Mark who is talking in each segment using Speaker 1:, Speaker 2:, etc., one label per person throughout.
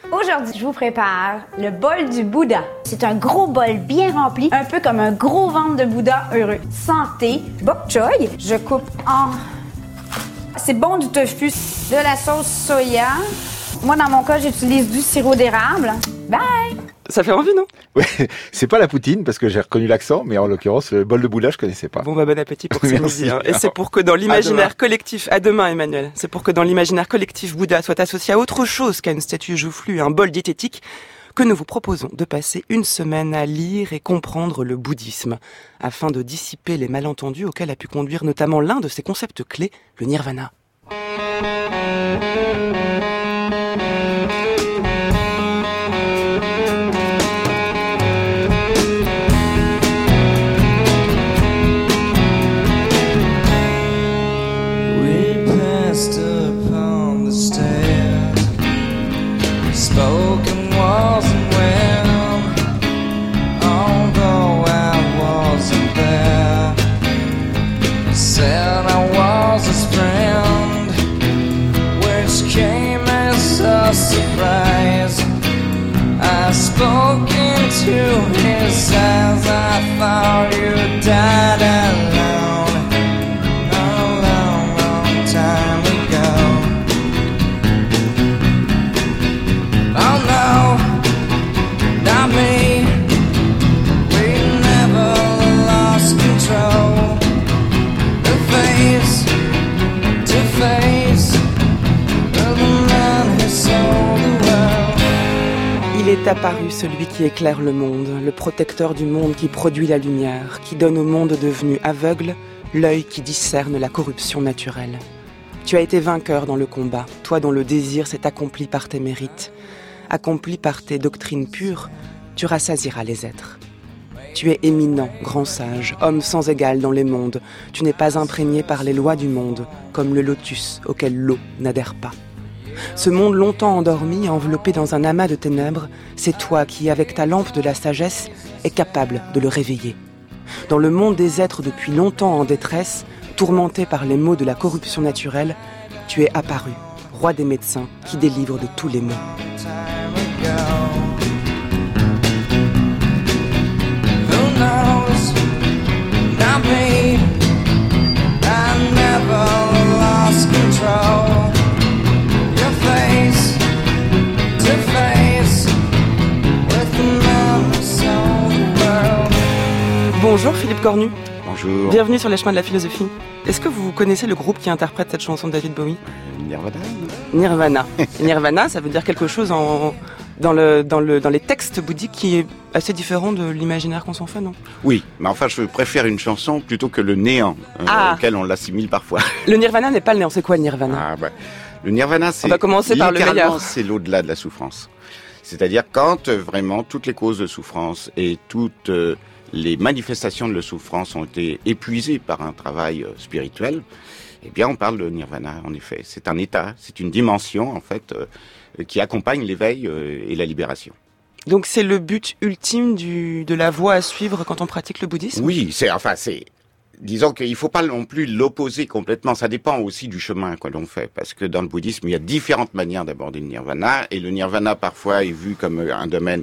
Speaker 1: Aujourd'hui, je vous prépare le bol du Bouddha. C'est un gros bol bien rempli, un peu comme un gros ventre de Bouddha heureux. Santé, bok choy. Je coupe en... C'est bon du tofu, de la sauce soya. Moi, dans mon cas, j'utilise du sirop d'érable. Bye!
Speaker 2: Ça fait envie, non?
Speaker 3: Ouais, c'est pas la poutine, parce que j'ai reconnu l'accent, mais en l'occurrence, le bol de Bouddha, je connaissais pas.
Speaker 2: Bon, bon appétit pour ce midi. Hein. Et c'est pour que dans
Speaker 3: À
Speaker 2: l'imaginaire collectif... À demain, Emmanuel. C'est pour que dans l'imaginaire collectif Bouddha soit associé à autre chose qu'à une statue joufflue et un bol diététique que nous vous proposons de passer une semaine à lire et comprendre le bouddhisme, afin de dissiper les malentendus auxquels a pu conduire notamment l'un de ses concepts clés, le nirvana.
Speaker 4: Spoken wasn't well, although I wasn't there. Said I was his friend, which came as a surprise. I spoke into his eyes, I thought you died alone, a long, long time ago. Oh no, not me. We never lost control. The face to face of the man who sold the world.
Speaker 2: Il est apparu celui qui éclaire le monde, le protecteur du monde qui produit la lumière, qui donne au monde devenu aveugle l'œil qui discerne la corruption naturelle. Tu as été vainqueur dans le combat, toi dont le désir s'est accompli par tes mérites. Accompli par tes doctrines pures, tu rassasieras les êtres. Tu es éminent, grand sage, homme sans égal dans les mondes. Tu n'es pas imprégné par les lois du monde, comme le lotus auquel l'eau n'adhère pas. Ce monde longtemps endormi, enveloppé dans un amas de ténèbres, c'est toi qui, avec ta lampe de la sagesse, es capable de le réveiller. Dans le monde des êtres depuis longtemps en détresse, tourmenté par les maux de la corruption naturelle, tu es apparu, roi des médecins qui délivre de tous les maux.
Speaker 4: Who knows? Not me. I never lost control. Your face to face with the man who sold the world.
Speaker 2: Bonjour Philippe Cornu.
Speaker 3: Bonjour.
Speaker 2: Bienvenue sur les chemins de la philosophie. Est-ce que vous connaissez le groupe qui interprète cette chanson de David Bowie?
Speaker 3: Nirvana.
Speaker 2: Nirvana. Nirvana, ça veut dire quelque chose dans les textes bouddhiques qui est assez différent de l'imaginaire qu'on s'en fait, non?
Speaker 3: Oui, mais enfin, je préfère une chanson plutôt que le néant, auquel on l'assimile parfois.
Speaker 2: Le nirvana n'est pas le néant, c'est quoi le nirvana?
Speaker 3: Ah, bah, le nirvana, c'est...
Speaker 2: On va commencer par le meilleur.
Speaker 3: C'est l'au-delà de la souffrance. C'est-à-dire quand vraiment toutes les causes de souffrance et toutes les manifestations de la souffrance ont été épuisées par un travail spirituel, eh bien, on parle de nirvana, en effet. C'est un état, c'est une dimension, en fait, qui accompagne l'éveil et la libération.
Speaker 2: Donc, c'est le but ultime de la voie à suivre quand on pratique le bouddhisme?
Speaker 3: Oui, disons qu'il faut pas non plus l'opposer complètement. Ça dépend aussi du chemin que l'on fait. Parce que dans le bouddhisme, il y a différentes manières d'aborder le nirvana. Et le nirvana, parfois, est vu comme un domaine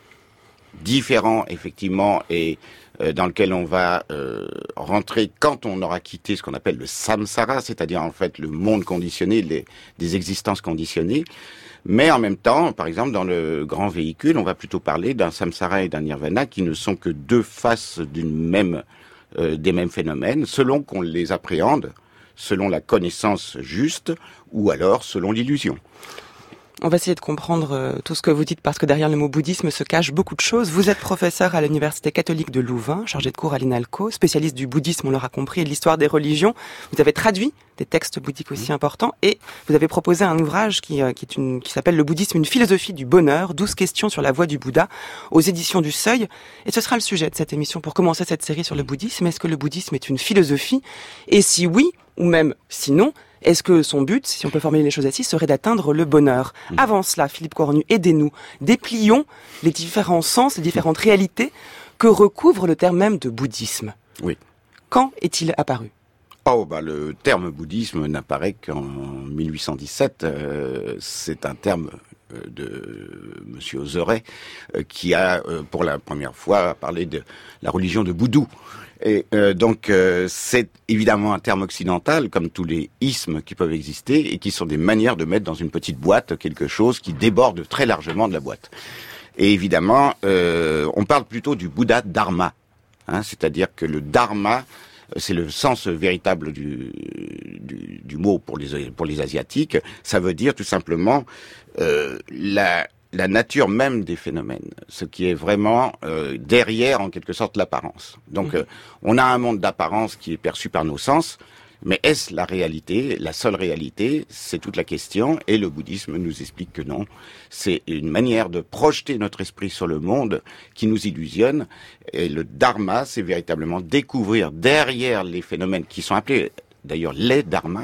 Speaker 3: différent, effectivement, et dans lequel on va rentrer quand on aura quitté ce qu'on appelle le samsara, c'est-à-dire en fait le monde conditionné, des existences conditionnées. Mais en même temps, par exemple, dans le grand véhicule, on va plutôt parler d'un samsara et d'un nirvana qui ne sont que deux faces des mêmes phénomènes, selon qu'on les appréhende, selon la connaissance juste, ou alors selon l'illusion.
Speaker 2: On va essayer de comprendre tout ce que vous dites parce que derrière le mot bouddhisme se cachent beaucoup de choses. Vous êtes professeur à l'Université catholique de Louvain, chargé de cours à l'INALCO, spécialiste du bouddhisme, on l'aura compris, et de l'histoire des religions. Vous avez traduit des textes bouddhiques aussi importants et vous avez proposé un ouvrage qui s'appelle Le bouddhisme, une philosophie du bonheur, 12 questions sur la voie du Bouddha, aux éditions du Seuil. Et ce sera le sujet de cette émission pour commencer cette série sur le bouddhisme. Est-ce que le bouddhisme est une philosophie? Et si oui, ou même sinon, est-ce que son but, si on peut formuler les choses ainsi, serait d'atteindre le bonheur? Avant cela, Philippe Cornu, aidez-nous. Déplions les différents sens, les différentes réalités que recouvre le terme même de bouddhisme.
Speaker 3: Oui.
Speaker 2: Quand est-il apparu?
Speaker 3: Le terme bouddhisme n'apparaît qu'en 1817. C'est un terme de Monsieur Ozeret, qui a, pour la première fois, parlé de la religion de Boudou. Et donc, c'est évidemment un terme occidental, comme tous les ismes qui peuvent exister, et qui sont des manières de mettre dans une petite boîte quelque chose qui déborde très largement de la boîte. Et évidemment, on parle plutôt du Bouddha Dharma, c'est-à-dire que le Dharma, c'est le sens véritable du mot pour les Asiatiques. Ça veut dire tout simplement la nature même des phénomènes, ce qui est vraiment derrière, en quelque sorte, l'apparence. Donc, on a un monde d'apparence qui est perçu par nos sens, mais est-ce la réalité, la seule réalité? C'est toute la question, et le bouddhisme nous explique que non. C'est une manière de projeter notre esprit sur le monde qui nous illusionne, et le dharma, c'est véritablement découvrir derrière les phénomènes qui sont appelés, d'ailleurs, les dharmas,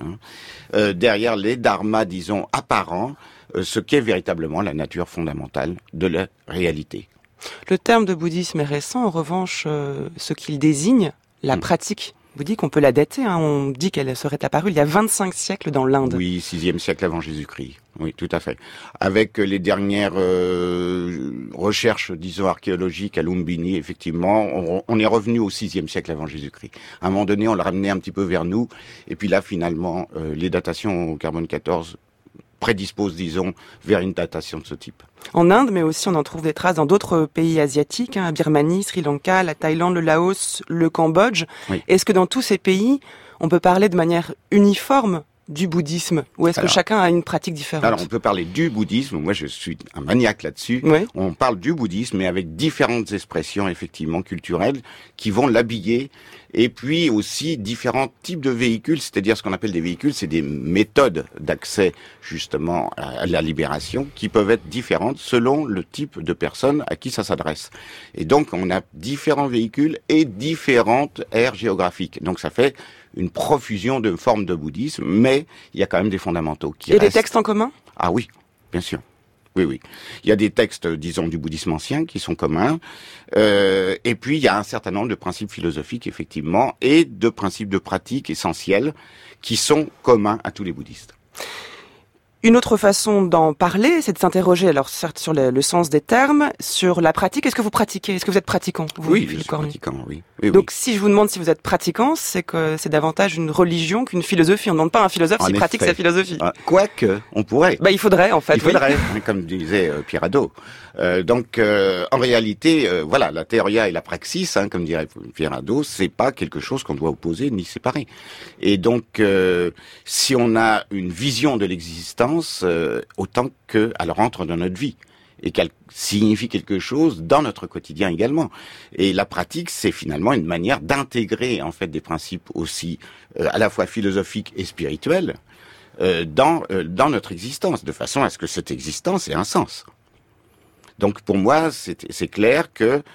Speaker 3: derrière les dharmas, disons, apparents, ce qu'est véritablement la nature fondamentale de la réalité.
Speaker 2: Le terme de bouddhisme est récent. En revanche, ce qu'il désigne, la pratique bouddhique, on peut la dater. On dit qu'elle serait apparue il y a 25 siècles dans l'Inde.
Speaker 3: Oui, 6e siècle avant Jésus-Christ. Oui, tout à fait. Avec les dernières recherches, disons, archéologiques à Lumbini, effectivement, on est revenu au 6e siècle avant Jésus-Christ. À un moment donné, on l'a ramené un petit peu vers nous. Et puis là, finalement, les datations au carbone 14 prédispose, disons, vers une datation de ce type.
Speaker 2: En Inde, mais aussi on en trouve des traces dans d'autres pays asiatiques, Birmanie, Sri Lanka, la Thaïlande, le Laos, le Cambodge. Oui. Est-ce que dans tous ces pays, on peut parler de manière uniforme du bouddhisme, ou est-ce que chacun a une pratique différente?
Speaker 3: Alors, on peut parler du bouddhisme, moi je suis un maniaque là-dessus. Oui. On parle du bouddhisme, mais avec différentes expressions, effectivement, culturelles, qui vont l'habiller, et puis aussi différents types de véhicules, c'est-à-dire ce qu'on appelle des véhicules, c'est des méthodes d'accès, justement, à la libération, qui peuvent être différentes selon le type de personne à qui ça s'adresse. Et donc, on a différents véhicules et différentes aires géographiques. Donc, ça fait une profusion de formes de bouddhisme, mais il y a quand même des fondamentaux qui restent.
Speaker 2: Et des textes en commun?
Speaker 3: Ah oui, bien sûr. Oui, oui. Il y a des textes, disons, du bouddhisme ancien qui sont communs, et puis il y a un certain nombre de principes philosophiques, effectivement, et de principes de pratique essentiels qui sont communs à tous les bouddhistes.
Speaker 2: Une autre façon d'en parler, c'est de s'interroger, alors certes sur le sens des termes, sur la pratique. Est-ce que vous pratiquez? Est-ce que vous êtes pratiquant?
Speaker 3: Oui, je suis pratiquant, oui.
Speaker 2: Donc si je vous demande si vous êtes pratiquant, c'est que c'est davantage une religion qu'une philosophie. On ne demande pas à un philosophe s'il pratique sa philosophie.
Speaker 3: Quoique, on pourrait.
Speaker 2: Il faudrait, en fait.
Speaker 3: Il faudrait, comme disait Pierre Hadot. Donc, en réalité, voilà, la théoria et la praxis, comme dirait Pierre Hadot, c'est pas quelque chose qu'on doit opposer ni séparer. Et donc, si on a une vision de l'existence, autant qu'elle rentre dans notre vie et qu'elle signifie quelque chose dans notre quotidien également. Et la pratique, c'est finalement une manière d'intégrer en fait des principes aussi à la fois philosophiques et spirituels dans notre existence, de façon à ce que cette existence ait un sens. Donc pour moi, c'est clair que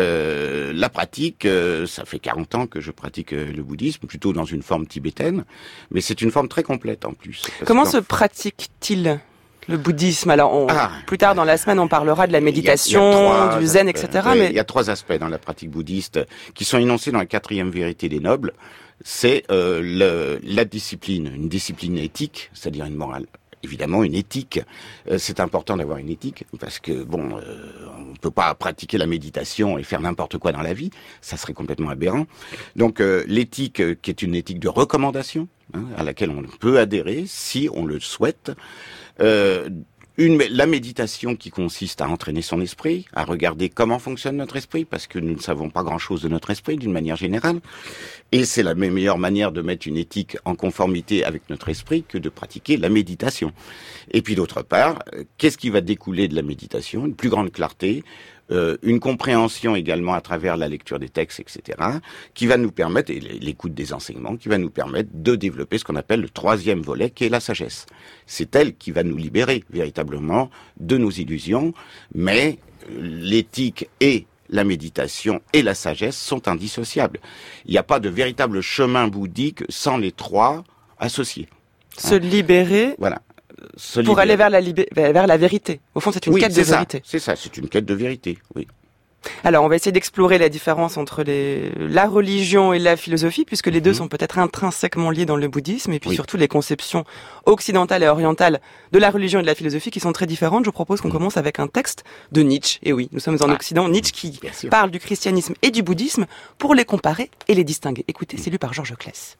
Speaker 3: la pratique, ça fait 40 ans que je pratique le bouddhisme, plutôt dans une forme tibétaine, mais c'est une forme très complète en plus.
Speaker 2: Comment se pratique-t-il le bouddhisme? Alors, plus tard dans la semaine, on parlera de la méditation, du zen, etc.
Speaker 3: Mais il y a 3 aspects dans la pratique bouddhiste qui sont énoncés dans la 4e vérité des nobles. C'est la discipline, une discipline éthique, c'est-à-dire une morale. Évidemment, une éthique. C'est important d'avoir une éthique parce que on peut pas pratiquer la méditation et faire n'importe quoi dans la vie. Ça serait complètement aberrant. Donc, l'éthique qui est une éthique de recommandation, à laquelle on peut adhérer si on le souhaite. La méditation qui consiste à entraîner son esprit, à regarder comment fonctionne notre esprit, parce que nous ne savons pas grand-chose de notre esprit d'une manière générale. Et c'est la meilleure manière de mettre une éthique en conformité avec notre esprit que de pratiquer la méditation. Et puis d'autre part, qu'est-ce qui va découler de la méditation? Une plus grande clarté, une compréhension également à travers la lecture des textes, etc., qui va nous permettre, et l'écoute des enseignements, qui va nous permettre de développer ce qu'on appelle le 3e volet, qui est la sagesse. C'est elle qui va nous libérer véritablement de nos illusions, mais l'éthique et la méditation et la sagesse sont indissociables. Il n'y a pas de véritable chemin bouddhique sans les 3 associés.
Speaker 2: Se libérer.
Speaker 3: Voilà.
Speaker 2: Pour aller vers la vérité. Au fond, c'est une quête de vérité.
Speaker 3: C'est ça, c'est une quête de vérité, oui.
Speaker 2: Alors, on va essayer d'explorer la différence entre la religion et la philosophie, puisque les deux sont peut-être intrinsèquement liés dans le bouddhisme, et puis surtout les conceptions occidentales et orientales de la religion et de la philosophie qui sont très différentes. Je propose qu'on commence avec un texte de Nietzsche. Et oui, nous sommes en Occident. Nietzsche qui parle du christianisme et du bouddhisme pour les comparer et les distinguer. Écoutez, c'est lu par Georges Claes.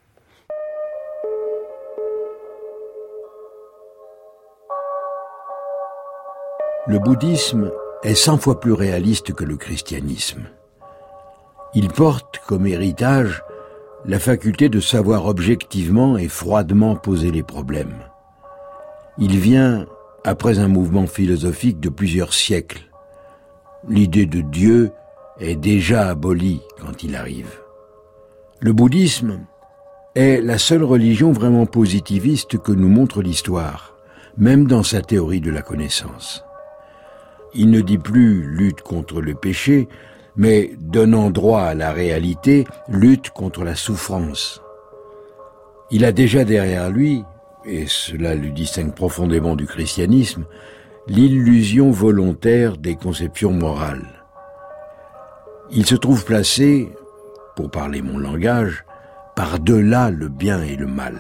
Speaker 5: Le bouddhisme est 100 fois plus réaliste que le christianisme. Il porte comme héritage la faculté de savoir objectivement et froidement poser les problèmes. Il vient après un mouvement philosophique de plusieurs siècles. L'idée de Dieu est déjà abolie quand il arrive. Le bouddhisme est la seule religion vraiment positiviste que nous montre l'histoire, même dans sa théorie de la connaissance. Il ne dit plus lutte contre le péché, mais donnant droit à la réalité, lutte contre la souffrance. Il a déjà derrière lui, et cela le distingue profondément du christianisme, l'illusion volontaire des conceptions morales. Il se trouve placé, pour parler mon langage, par-delà le bien et le mal.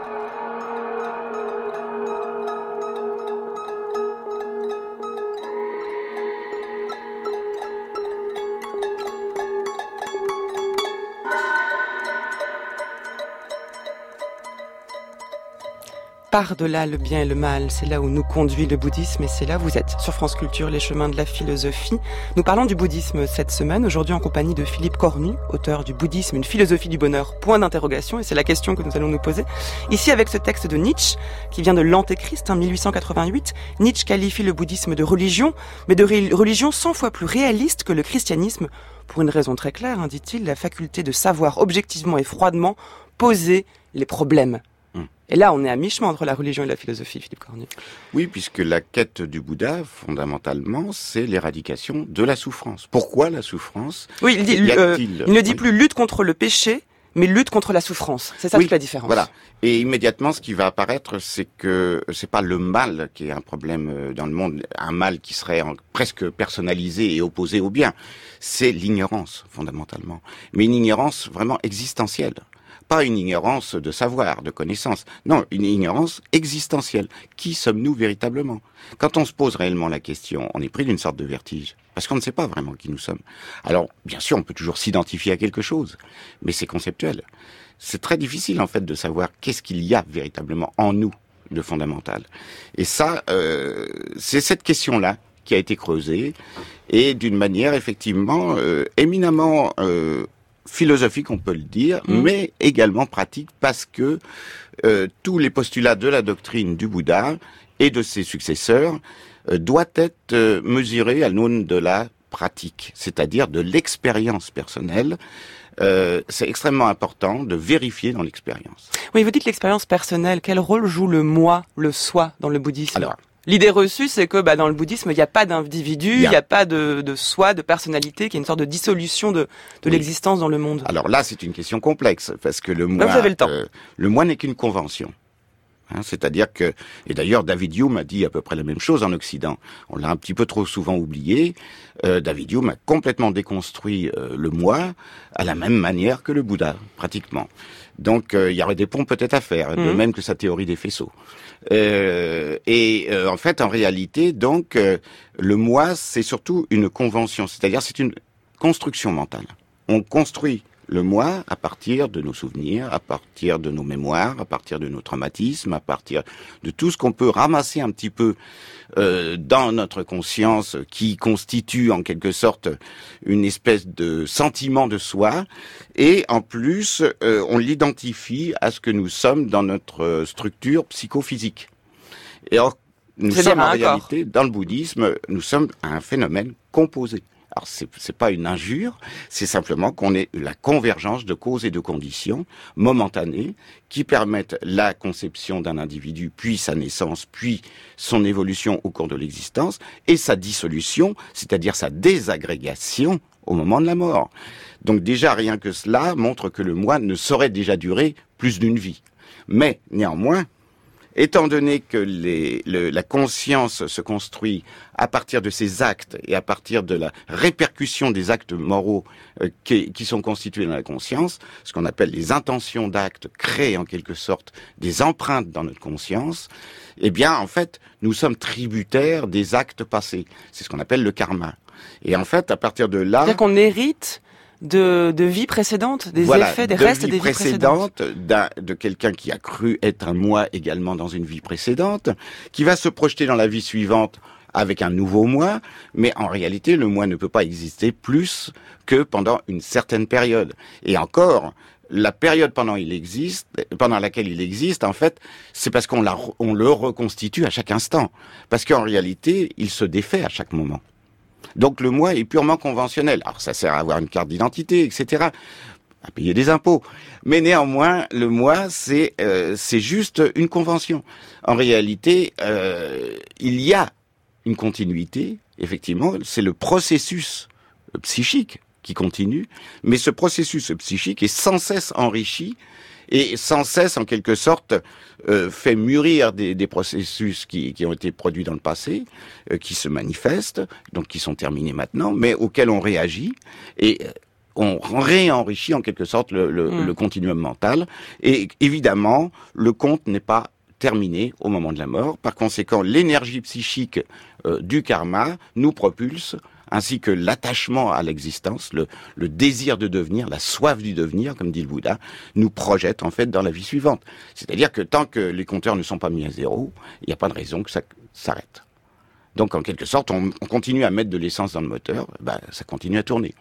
Speaker 2: Par-delà le bien et le mal, c'est là où nous conduit le bouddhisme et c'est là où vous êtes sur France Culture, les chemins de la philosophie. Nous parlons du bouddhisme cette semaine, aujourd'hui en compagnie de Philippe Cornu, auteur du Bouddhisme, une philosophie du bonheur, point d'interrogation, et c'est la question que nous allons nous poser. Ici avec ce texte de Nietzsche, qui vient de l'Antéchrist, 1888, Nietzsche qualifie le bouddhisme de religion, mais de religion 100 fois plus réaliste que le christianisme, pour une raison très claire, dit-il, la faculté de savoir objectivement et froidement poser les problèmes. Et là, on est à mi-chemin entre la religion et la philosophie, Philippe Cornu.
Speaker 3: Oui, puisque la quête du Bouddha, fondamentalement, c'est l'éradication de la souffrance. Pourquoi la souffrance ?
Speaker 2: Oui, il ne dit plus lutte contre le péché, mais lutte contre la souffrance. C'est ça toute la différence.
Speaker 3: Voilà. Et immédiatement, ce qui va apparaître, c'est que c'est pas le mal qui est un problème dans le monde, un mal qui serait presque personnalisé et opposé au bien. C'est l'ignorance, fondamentalement. Mais une ignorance vraiment existentielle. Pas une ignorance de savoir, de connaissance. Non, une ignorance existentielle. Qui sommes-nous véritablement ? Quand on se pose réellement la question, on est pris d'une sorte de vertige. Parce qu'on ne sait pas vraiment qui nous sommes. Alors, bien sûr, on peut toujours s'identifier à quelque chose. Mais c'est conceptuel. C'est très difficile, en fait, de savoir qu'est-ce qu'il y a véritablement en nous de fondamental. Et ça, c'est cette question-là qui a été creusée. Et d'une manière, effectivement, éminemment philosophique, on peut le dire, mais également pratique, parce que tous les postulats de la doctrine du Bouddha et de ses successeurs doivent être mesurés à l'aune de la pratique, c'est-à-dire de l'expérience personnelle. C'est extrêmement important de vérifier dans l'expérience.
Speaker 2: Oui, vous dites l'expérience personnelle. Quel rôle joue le moi, le soi dans le bouddhisme ?
Speaker 3: Alors,
Speaker 2: l'idée reçue, c'est que dans le bouddhisme, il n'y a pas d'individu, il n'y a pas de soi, de personnalité, qui est une sorte de dissolution de l'existence dans le monde.
Speaker 3: Alors là, c'est une question complexe, parce que le moi,
Speaker 2: vous avez le temps.
Speaker 3: Le moi n'est qu'une convention. C'est-à-dire que, et d'ailleurs David Hume a dit à peu près la même chose en Occident. On l'a un petit peu trop souvent oublié. David Hume a complètement déconstruit le moi à la même manière que le Bouddha, pratiquement. Donc il y aurait des ponts peut-être à faire, de même que sa théorie des faisceaux. En fait, en réalité, donc, le moi, c'est surtout une convention, c'est-à-dire c'est une construction mentale. On construit le moi à partir de nos souvenirs, à partir de nos mémoires, à partir de nos traumatismes, à partir de tout ce qu'on peut ramasser un petit peu dans notre conscience, qui constitue en quelque sorte une espèce de sentiment de soi, et en plus on l'identifie à ce que nous sommes dans notre structure psychophysique. Et or, nous sommes en réalité, dans le bouddhisme, nous sommes un phénomène composé. Alors c'est pas une injure, c'est simplement qu'on est la convergence de causes et de conditions momentanées qui permettent la conception d'un individu, puis sa naissance, puis son évolution au cours de l'existence, et sa dissolution, c'est-à-dire sa désagrégation au moment de la mort. Donc déjà rien que cela montre que le moi ne saurait déjà durer plus d'une vie. Mais néanmoins, étant donné que la conscience se construit à partir de ses actes et à partir de la répercussion des actes moraux qui sont constitués dans la conscience, ce qu'on appelle les intentions d'actes créent en quelque sorte des empreintes dans notre conscience, eh bien, en fait, nous sommes tributaires des actes passés. C'est ce qu'on appelle le karma. Et en fait, à partir de là...
Speaker 2: C'est-à-dire qu'on hérite de vies précédentes, des effets, des restes des vies précédentes.
Speaker 3: De quelqu'un qui a cru être un moi également dans une vie précédente, qui va se projeter dans la vie suivante avec un nouveau moi, mais en réalité, le moi ne peut pas exister plus que pendant une certaine période. Et encore, la période pendant laquelle il existe, en fait, c'est parce qu'on le reconstitue à chaque instant. Parce qu'en réalité, il se défait à chaque moment. Donc le moi est purement conventionnel. Alors ça sert à avoir une carte d'identité, etc., à payer des impôts. Mais néanmoins, le moi, c'est juste une convention. En réalité, il y a une continuité, effectivement, c'est le processus psychique qui continue, mais ce processus psychique est sans cesse enrichi et sans cesse, en quelque sorte, fait mûrir des processus qui ont été produits dans le passé, qui se manifestent, donc qui sont terminés maintenant, mais auxquels on réagit, et on réenrichit en quelque sorte le continuum mental. Et évidemment, le compte n'est pas terminé au moment de la mort. Par conséquent, l'énergie psychique du karma nous propulse, ainsi que l'attachement à l'existence, le désir de devenir, la soif du devenir, comme dit le Bouddha, nous projette en fait dans la vie suivante. C'est-à-dire que tant que les compteurs ne sont pas mis à zéro, il n'y a pas de raison que ça s'arrête. Donc en quelque sorte, on continue à mettre de l'essence dans le moteur, ça continue à tourner.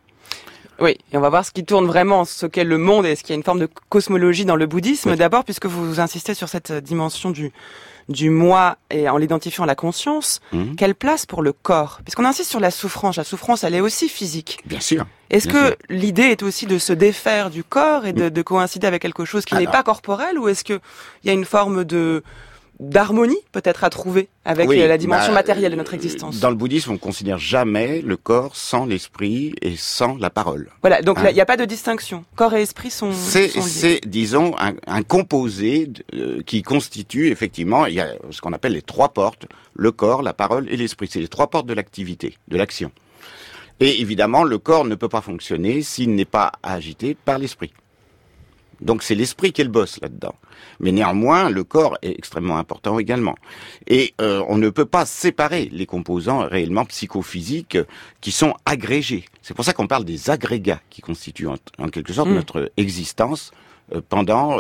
Speaker 2: Oui, et on va voir ce qui tourne vraiment, ce qu'est le monde, et est-ce qu'il y a une forme de cosmologie dans le bouddhisme. Oui. D'abord, puisque vous insistez sur cette dimension du moi et en l'identifiant à la conscience, quelle place pour le corps? Puisqu'on insiste sur la souffrance, elle est aussi physique.
Speaker 3: Bien sûr.
Speaker 2: Est-ce que l'idée est aussi de se défaire du corps et de coïncider avec quelque chose qui n'est pas corporel, ou est-ce qu'il y a une forme d'harmonie peut-être à trouver avec la dimension matérielle de notre existence?
Speaker 3: Dans le bouddhisme, on ne considère jamais le corps sans l'esprit et sans la parole.
Speaker 2: Voilà, donc il n'y a pas de distinction. Corps et esprit sont liés.
Speaker 3: C'est, disons, un composé qui constitue, effectivement, il y a ce qu'on appelle les trois portes, le corps, la parole et l'esprit. C'est les trois portes de l'activité, de l'action. Et évidemment, le corps ne peut pas fonctionner s'il n'est pas agité par l'esprit. Donc c'est l'esprit qui est le boss là-dedans. Mais néanmoins, le corps est extrêmement important également. Et on ne peut pas séparer les composants réellement psychophysiques qui sont agrégés. C'est pour ça qu'on parle des agrégats qui constituent en quelque sorte notre existence pendant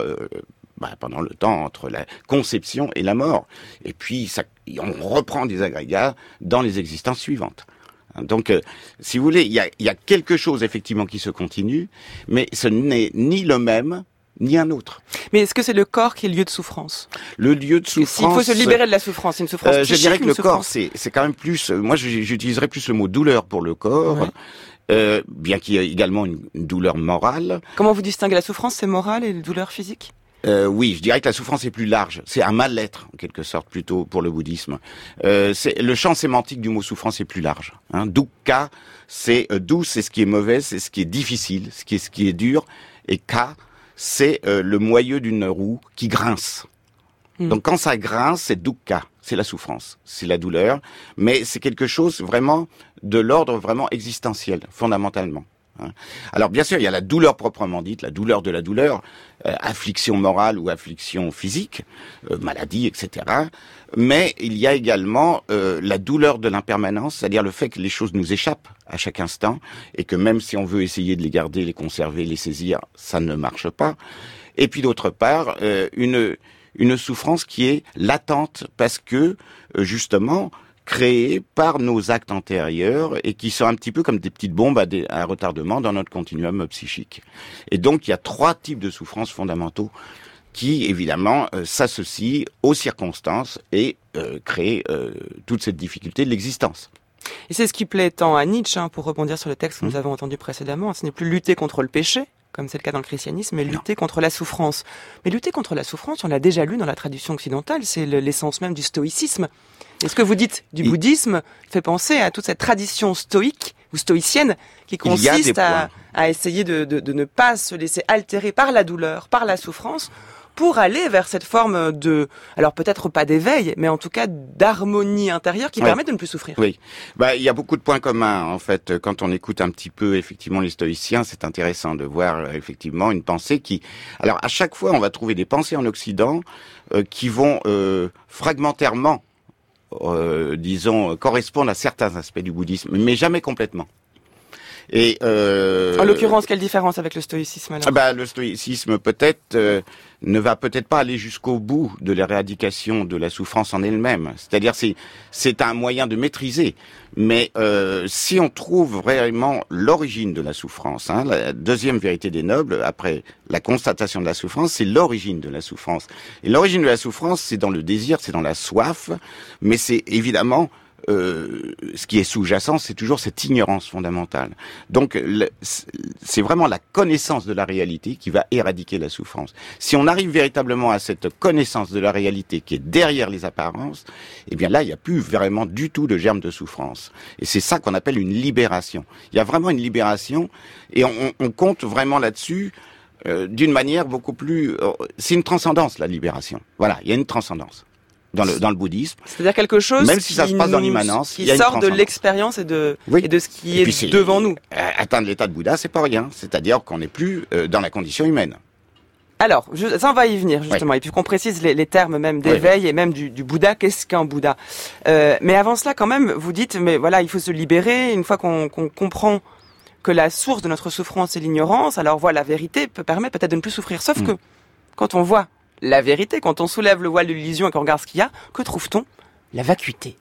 Speaker 3: le temps entre la conception et la mort. Et puis on reprend des agrégats dans les existences suivantes. Donc, si vous voulez, il y a quelque chose effectivement qui se continue, mais ce n'est ni le même ni un autre.
Speaker 2: Mais est-ce que c'est le corps qui est le lieu de souffrance?
Speaker 3: Le lieu de souffrance.
Speaker 2: S'il faut se libérer de la souffrance, c'est une souffrance psychique.
Speaker 3: Je dirais que le corps, c'est quand même plus. Moi, j'utiliserais plus le mot douleur pour le corps. Ouais. Bien qu'il y ait également une douleur morale.
Speaker 2: Comment vous distinguez la souffrance, c'est morale, et la douleur physique?
Speaker 3: Oui, je dirais que la souffrance est plus large. C'est un mal-être, en quelque sorte, plutôt pour le bouddhisme. Le champ sémantique du mot souffrance est plus large. Dukkha, c'est c'est ce qui est mauvais, c'est ce qui est difficile, ce qui est dur. Et ka, c'est le moyeu d'une roue qui grince. Donc quand ça grince, c'est dukkha, c'est la souffrance, c'est la douleur. Mais c'est quelque chose vraiment de l'ordre vraiment existentiel, fondamentalement. Alors bien sûr, il y a la douleur proprement dite, la douleur de la douleur, affliction morale ou affliction physique, maladie, etc. Mais il y a également la douleur de l'impermanence, c'est-à-dire le fait que les choses nous échappent à chaque instant et que même si on veut essayer de les garder, les conserver, les saisir, ça ne marche pas. Et puis d'autre part, une souffrance qui est latente parce que justement créées par nos actes antérieurs et qui sont un petit peu comme des petites bombes à retardement dans notre continuum psychique. Et donc, il y a trois types de souffrances fondamentaux qui, évidemment, s'associent aux circonstances et créent toute cette difficulté de l'existence.
Speaker 2: Et c'est ce qui plaît tant à Nietzsche, pour rebondir sur le texte que nous avons entendu précédemment. Ce n'est plus lutter contre le péché, comme c'est le cas dans le christianisme, mais lutter contre la souffrance. Mais lutter contre la souffrance, on l'a déjà lu dans la tradition occidentale, c'est l'essence même du stoïcisme. Et ce que vous dites du bouddhisme fait penser à toute cette tradition stoïque ou stoïcienne qui consiste à essayer de ne pas se laisser altérer par la douleur, par la souffrance, pour aller vers cette forme de, alors peut-être pas d'éveil, mais en tout cas d'harmonie intérieure qui permet de ne plus souffrir.
Speaker 3: Oui, il y a beaucoup de points communs en fait. Quand on écoute un petit peu effectivement les stoïciens, c'est intéressant de voir effectivement une pensée qui, alors à chaque fois on va trouver des pensées en Occident qui vont fragmentairement, disons, correspondre à certains aspects du bouddhisme, mais jamais complètement. Et
Speaker 2: en l'occurrence, quelle différence avec le stoïcisme alors ?
Speaker 3: Le stoïcisme peut-être ne va peut-être pas aller jusqu'au bout de l'éradication de la souffrance en elle-même. C'est-à-dire c'est un moyen de maîtriser. Mais si on trouve vraiment l'origine de la souffrance, la deuxième vérité des nobles, après la constatation de la souffrance, c'est l'origine de la souffrance. Et l'origine de la souffrance, c'est dans le désir, c'est dans la soif, mais c'est évidemment ce qui est sous-jacent, c'est toujours cette ignorance fondamentale. Donc, c'est vraiment la connaissance de la réalité qui va éradiquer la souffrance. Si on arrive véritablement à cette connaissance de la réalité qui est derrière les apparences, eh bien là, il n'y a plus vraiment du tout de germe de souffrance. Et c'est ça qu'on appelle une libération. Il y a vraiment une libération, et on compte vraiment là-dessus d'une manière beaucoup plus... c'est une transcendance, la libération. Voilà, il y a une transcendance. Dans le bouddhisme.
Speaker 2: C'est-à-dire quelque chose
Speaker 3: même si ça se passe dans l'immanence,
Speaker 2: qui sort de l'expérience et de ce qui est devant nous.
Speaker 3: Atteindre l'état de Bouddha, c'est pas rien. C'est-à-dire qu'on n'est plus dans la condition humaine.
Speaker 2: Alors, ça on va y venir justement, et puis qu'on précise les termes même d'éveil et même du Bouddha. Qu'est-ce qu'un Bouddha ? Mais avant cela, quand même, vous dites, mais voilà, il faut se libérer. Une fois qu'on comprend que la source de notre souffrance c'est l'ignorance, alors voilà, la vérité peut permettre peut-être de ne plus souffrir. Sauf que quand on voit la vérité, quand on soulève le voile de l'illusion et qu'on regarde ce qu'il y a, que trouve-t-on ? La vacuité.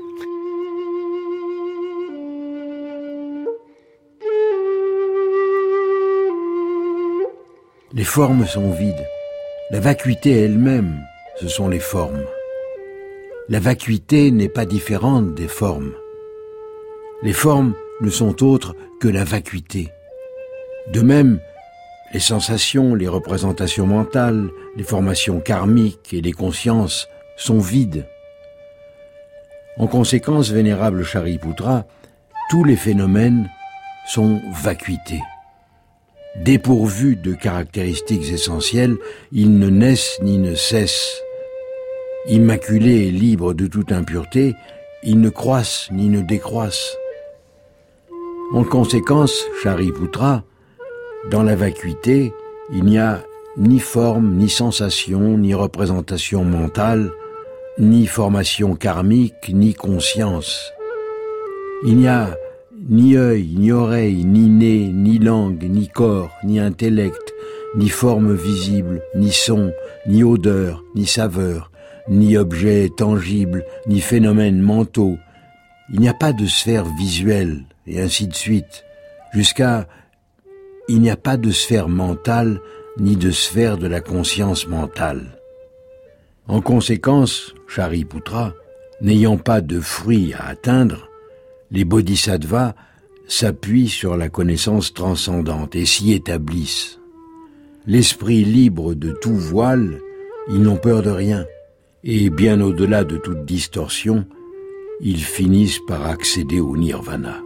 Speaker 5: Les formes sont vides. La vacuité elle-même, ce sont les formes. La vacuité n'est pas différente des formes. Les formes ne sont autres que la vacuité. De même, les sensations, les représentations mentales, les formations karmiques et les consciences sont vides. En conséquence, vénérable Shariputra, tous les phénomènes sont vacuités. Dépourvus de caractéristiques essentielles, ils ne naissent ni ne cessent. Immaculés et libres de toute impureté, ils ne croissent ni ne décroissent. En conséquence, Shariputra, dans la vacuité, il n'y a ni forme, ni sensation, ni représentation mentale, ni formation karmique, ni conscience. Il n'y a ni œil, ni oreille, ni nez, ni langue, ni corps, ni intellect, ni forme visible, ni son, ni odeur, ni saveur, ni objet tangible, ni phénomènes mentaux. Il n'y a pas de sphère visuelle, et ainsi de suite, jusqu'à il n'y a pas de sphère mentale ni de sphère de la conscience mentale. En conséquence, Shariputra, n'ayant pas de fruits à atteindre, les bodhisattvas s'appuient sur la connaissance transcendante et s'y établissent. L'esprit libre de tout voile, ils n'ont peur de rien, et bien au-delà de toute distorsion, ils finissent par accéder au nirvana.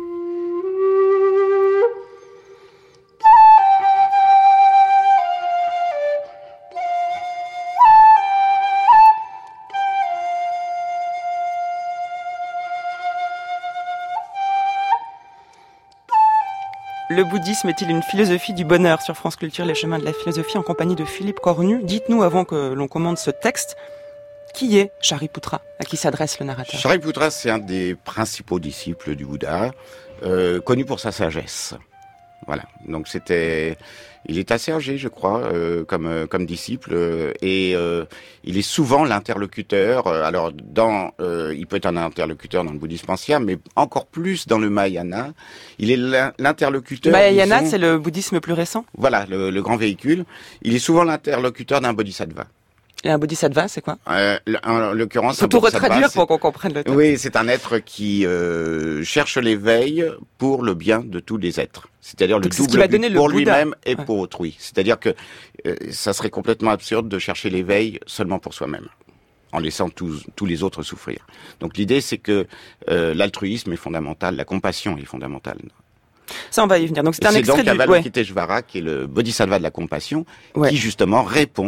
Speaker 2: Le bouddhisme est-il une philosophie du bonheur ? Sur France Culture, les chemins de la philosophie en compagnie de Philippe Cornu. Dites-nous, avant que l'on commande ce texte, qui est Shariputra ? À qui s'adresse le narrateur ?
Speaker 3: Shariputra, c'est un des principaux disciples du Bouddha, connu pour sa sagesse. Voilà. Donc il est assez âgé, je crois, comme disciple, et il est souvent l'interlocuteur. Alors, il peut être un interlocuteur dans le bouddhisme ancien, mais encore plus dans le Mahayana. Il est l'interlocuteur.
Speaker 2: Mahayana, c'est le bouddhisme plus récent.
Speaker 3: Voilà, le grand véhicule. Il est souvent l'interlocuteur d'un bodhisattva.
Speaker 2: Et un bodhisattva, c'est quoi ?
Speaker 3: En l'occurrence,
Speaker 2: faut tout retraduire pour qu'on comprenne le terme.
Speaker 3: Oui, c'est un être qui cherche l'éveil pour le bien de tous les êtres. C'est-à-dire le double but pour lui-même et pour autrui. C'est-à-dire que ça serait complètement absurde de chercher l'éveil seulement pour soi-même, en laissant tous les autres souffrir. Donc l'idée, c'est que l'altruisme est fondamental, la compassion est fondamentale.
Speaker 2: Ça, on va y venir. Donc c'est un extrait
Speaker 3: donc Avalokiteshvara, qui est le bodhisattva de la compassion, qui justement répond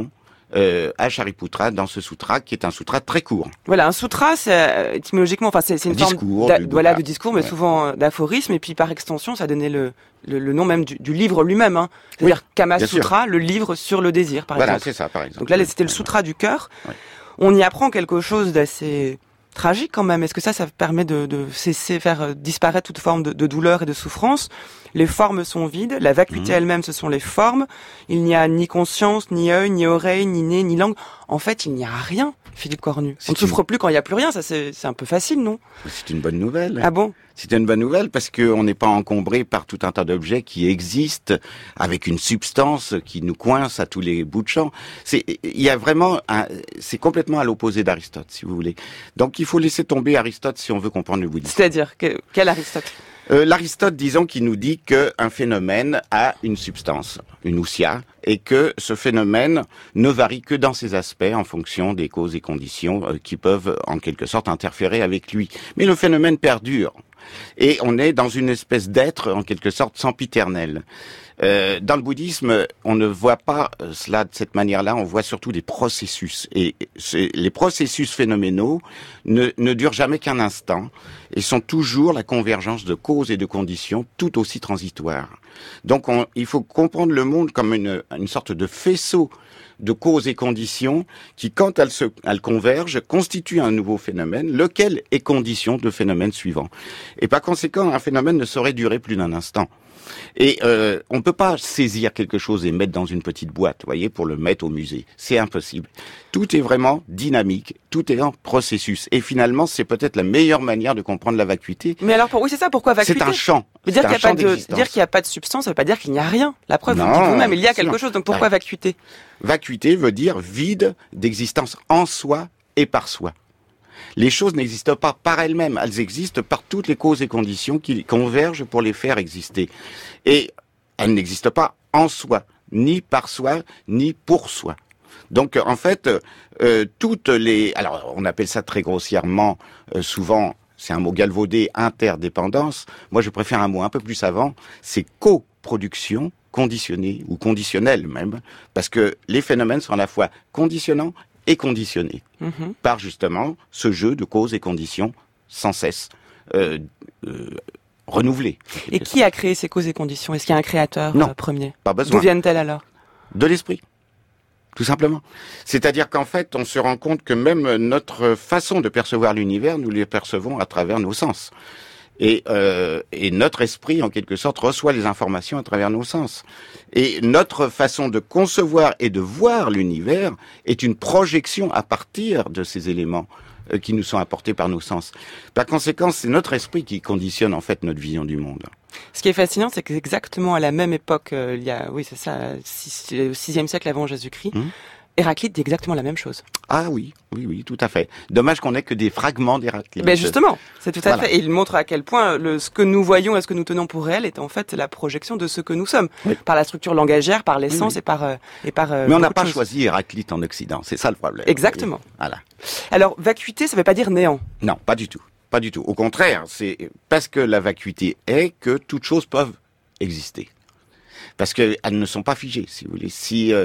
Speaker 3: à Shariputra dans ce sutra qui est un sutra très court.
Speaker 2: Voilà, un sutra, c'est étymologiquement, enfin c'est une
Speaker 3: Discours,
Speaker 2: forme
Speaker 3: du
Speaker 2: de discours, mais
Speaker 3: Ouais.
Speaker 2: souvent d'aphorisme, et puis par extension, ça donnait le nom même du livre lui-même. Hein. C'est-à-dire Kama
Speaker 3: bien
Speaker 2: Sutra, le livre sur le désir, par
Speaker 3: Voilà,
Speaker 2: exemple.
Speaker 3: c'est ça, par exemple.
Speaker 2: Donc là, c'était le sutra du cœur.
Speaker 3: Ouais.
Speaker 2: On y apprend quelque chose d'assez tragique quand même. Est-ce que ça permet de cesser, faire disparaître toute forme de douleur et de souffrance? Les formes sont vides, la vacuité elle-même, ce sont les formes. Il n'y a ni conscience, ni œil, ni oreille, ni nez, ni langue. En fait, il n'y a rien, Philippe Cornu. On ne souffre plus quand il n'y a plus rien, ça c'est un peu facile, non?
Speaker 3: C'est une bonne nouvelle.
Speaker 2: Ah bon?
Speaker 3: C'est une bonne nouvelle parce qu'on n'est pas encombré par tout un tas d'objets qui existent avec une substance qui nous coince à tous les bouts de champ. Il y a vraiment c'est complètement à l'opposé d'Aristote, si vous voulez. Donc il faut laisser tomber Aristote si on veut comprendre le bouddhisme.
Speaker 2: C'est-à-dire, quel Aristote?
Speaker 3: L'Aristote, disons, qui nous dit qu'un phénomène a une substance, une ousia, et que ce phénomène ne varie que dans ses aspects en fonction des causes et conditions qui peuvent, en quelque sorte, interférer avec lui. Mais le phénomène perdure. Et on est dans une espèce d'être, en quelque sorte, sempiternel. Dans le bouddhisme, on ne voit pas cela de cette manière-là, on voit surtout des processus. Et les processus phénoménaux ne durent jamais qu'un instant et sont toujours la convergence de causes et de conditions tout aussi transitoires. Donc il faut comprendre le monde comme une sorte de faisceau de causes et conditions qui, quand elles convergent, constituent un nouveau phénomène, lequel est condition de phénomène suivant. Et par conséquent, un phénomène ne saurait durer plus d'un instant. Et on ne peut pas saisir quelque chose et mettre dans une petite boîte, voyez, pour le mettre au musée. C'est impossible. Tout est vraiment dynamique, tout est en processus. Et finalement, c'est peut-être la meilleure manière de comprendre la vacuité.
Speaker 2: Mais alors, oui, c'est ça, pourquoi vacuité?
Speaker 3: C'est un champ.
Speaker 2: Mais dire qu'il n'y a pas de substance, ça veut pas dire qu'il n'y a rien. La preuve, vous le dites vous-même, il y a quelque chose, donc pourquoi vacuité?
Speaker 3: Vacuité veut dire vide d'existence en soi et par soi. Les choses n'existent pas par elles-mêmes, elles existent par toutes les causes et conditions qui convergent pour les faire exister. Et elles n'existent pas en soi, ni par soi, ni pour soi. Donc en fait, toutes les... Alors on appelle ça très grossièrement, souvent, c'est un mot galvaudé, interdépendance. Moi je préfère un mot un peu plus savant, c'est coproduction conditionnée, ou conditionnelle même, parce que les phénomènes sont à la fois conditionnants et conditionné par justement ce jeu de causes et conditions sans cesse renouvelées.
Speaker 2: Et qui a créé ces causes et conditions? Est-ce qu'il y a un créateur premier?
Speaker 3: Pas besoin.
Speaker 2: D'où viennent-elles alors?
Speaker 3: De l'esprit, tout simplement. C'est-à-dire qu'en fait, on se rend compte que même notre façon de percevoir l'univers, nous les percevons à travers nos sens. Et notre esprit, en quelque sorte, reçoit les informations à travers nos sens. Et notre façon de concevoir et de voir l'univers est une projection à partir de ces éléments qui nous sont apportés par nos sens. Par conséquent, c'est notre esprit qui conditionne en fait notre vision du monde.
Speaker 2: Ce qui est fascinant, c'est qu'exactement à la même époque, il y a, oui, c'est ça, au 6e siècle avant Jésus-Christ, Héraclite dit exactement la même chose.
Speaker 3: Ah oui, tout à fait. Dommage qu'on ait que des fragments d'Héraclite.
Speaker 2: Mais justement, c'est tout à fait. Et il montre à quel point ce que nous voyons et ce que nous tenons pour réel est en fait la projection de ce que nous sommes, par la structure langagière, par l'essence et par. Mais
Speaker 3: on n'a pas choisi Héraclite en Occident, c'est ça le problème.
Speaker 2: Exactement.
Speaker 3: Voilà.
Speaker 2: Alors vacuité, ça ne veut pas dire néant.
Speaker 3: Non, pas du tout. Pas du tout. Au contraire, c'est parce que la vacuité est que toutes choses peuvent exister. Parce qu'elles ne sont pas figées, si vous voulez.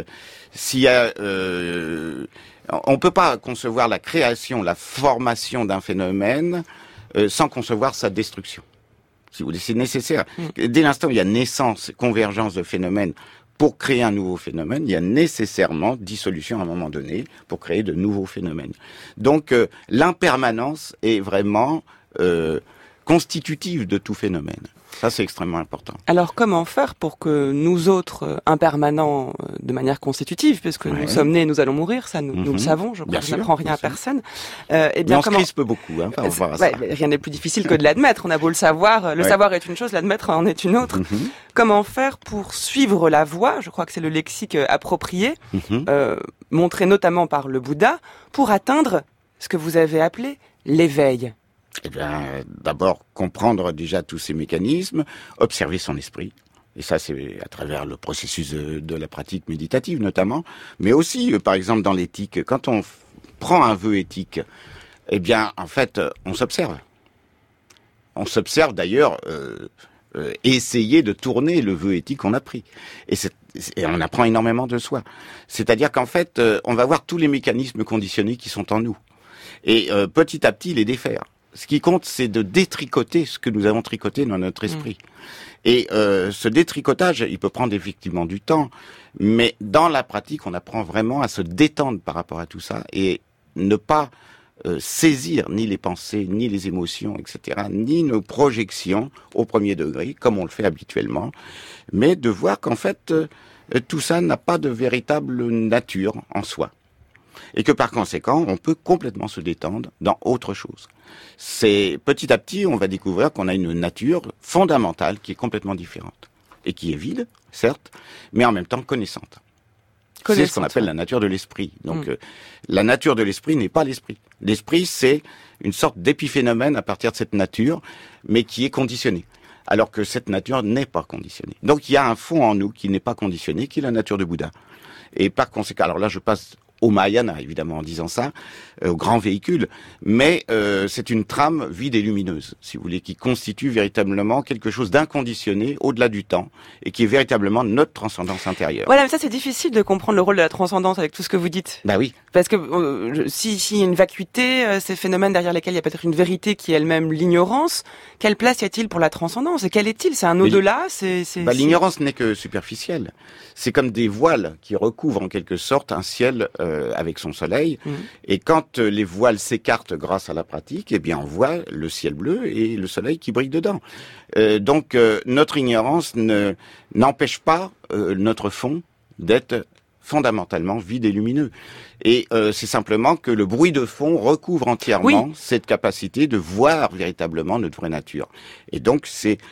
Speaker 3: On peut pas concevoir la création, la formation d'un phénomène sans concevoir sa destruction. Si vous voulez, c'est nécessaire. Dès l'instant où il y a naissance, convergence de phénomènes pour créer un nouveau phénomène, il y a nécessairement dissolution à un moment donné pour créer de nouveaux phénomènes. Donc l'impermanence est vraiment constitutive de tout phénomène. Ça, c'est extrêmement important.
Speaker 2: Alors, comment faire pour que nous autres, impermanents, de manière constitutive, puisque nous sommes nés, nous allons mourir, ça, nous le savons, je crois que ça n'apprend rien à personne.
Speaker 3: Eh bien, on se crispe beaucoup, par rapport à ça.
Speaker 2: Rien n'est plus difficile que de l'admettre. On a beau le savoir, savoir est une chose, l'admettre en est une autre. Comment faire pour suivre la voie, je crois que c'est le lexique approprié, montré notamment par le Bouddha, pour atteindre ce que vous avez appelé l'éveil?
Speaker 3: Eh bien, d'abord, comprendre déjà tous ces mécanismes, observer son esprit. Et ça, c'est à travers le processus de la pratique méditative, notamment. Mais aussi, par exemple, dans l'éthique. Quand on prend un vœu éthique, eh bien, en fait, on s'observe. On s'observe d'ailleurs essayer de tourner le vœu éthique qu'on a pris. Et on apprend énormément de soi. C'est-à-dire qu'en fait, on va voir tous les mécanismes conditionnés qui sont en nous. Et petit à petit, les défaire. Ce qui compte, c'est de détricoter ce que nous avons tricoté dans notre esprit. Et ce détricotage, il peut prendre effectivement du temps, mais dans la pratique, on apprend vraiment à se détendre par rapport à tout ça et ne pas saisir ni les pensées, ni les émotions, etc., ni nos projections au premier degré, comme on le fait habituellement, mais de voir qu'en fait, tout ça n'a pas de véritable nature en soi. Et que par conséquent, on peut complètement se détendre dans autre chose. C'est petit à petit, on va découvrir qu'on a une nature fondamentale qui est complètement différente. Et qui est vide, certes, mais en même temps connaissante. C'est ce qu'on appelle la nature de l'esprit. Donc, la nature de l'esprit n'est pas l'esprit. L'esprit, c'est une sorte d'épiphénomène à partir de cette nature, mais qui est conditionné. Alors que cette nature n'est pas conditionnée. Donc, il y a un fond en nous qui n'est pas conditionné, qui est la nature de Bouddha. Et par conséquent, alors là, je passe au Mahayana, évidemment, en disant ça, au grand véhicule, mais c'est une trame vide et lumineuse, si vous voulez, qui constitue véritablement quelque chose d'inconditionné, au-delà du temps, et qui est véritablement notre transcendance intérieure.
Speaker 2: Voilà, mais ça, c'est difficile de comprendre le rôle de la transcendance avec tout ce que vous dites.
Speaker 3: Bah oui.
Speaker 2: Parce que s'il y a une vacuité, ces phénomènes derrière lesquels il y a peut-être une vérité qui est elle-même l'ignorance, quelle place y a-t-il pour la transcendance? Et quel est-il? C'est un au-delà?
Speaker 3: L'ignorance n'est que superficielle. C'est comme des voiles qui recouvrent en quelque sorte un ciel avec son soleil. Et quand les voiles s'écartent grâce à la pratique, eh bien on voit le ciel bleu et le soleil qui brille dedans. Donc notre ignorance n'empêche pas notre fond d'être fondamentalement vide et lumineux. Et c'est simplement que le bruit de fond recouvre entièrement cette capacité de voir véritablement notre vraie nature. Et donc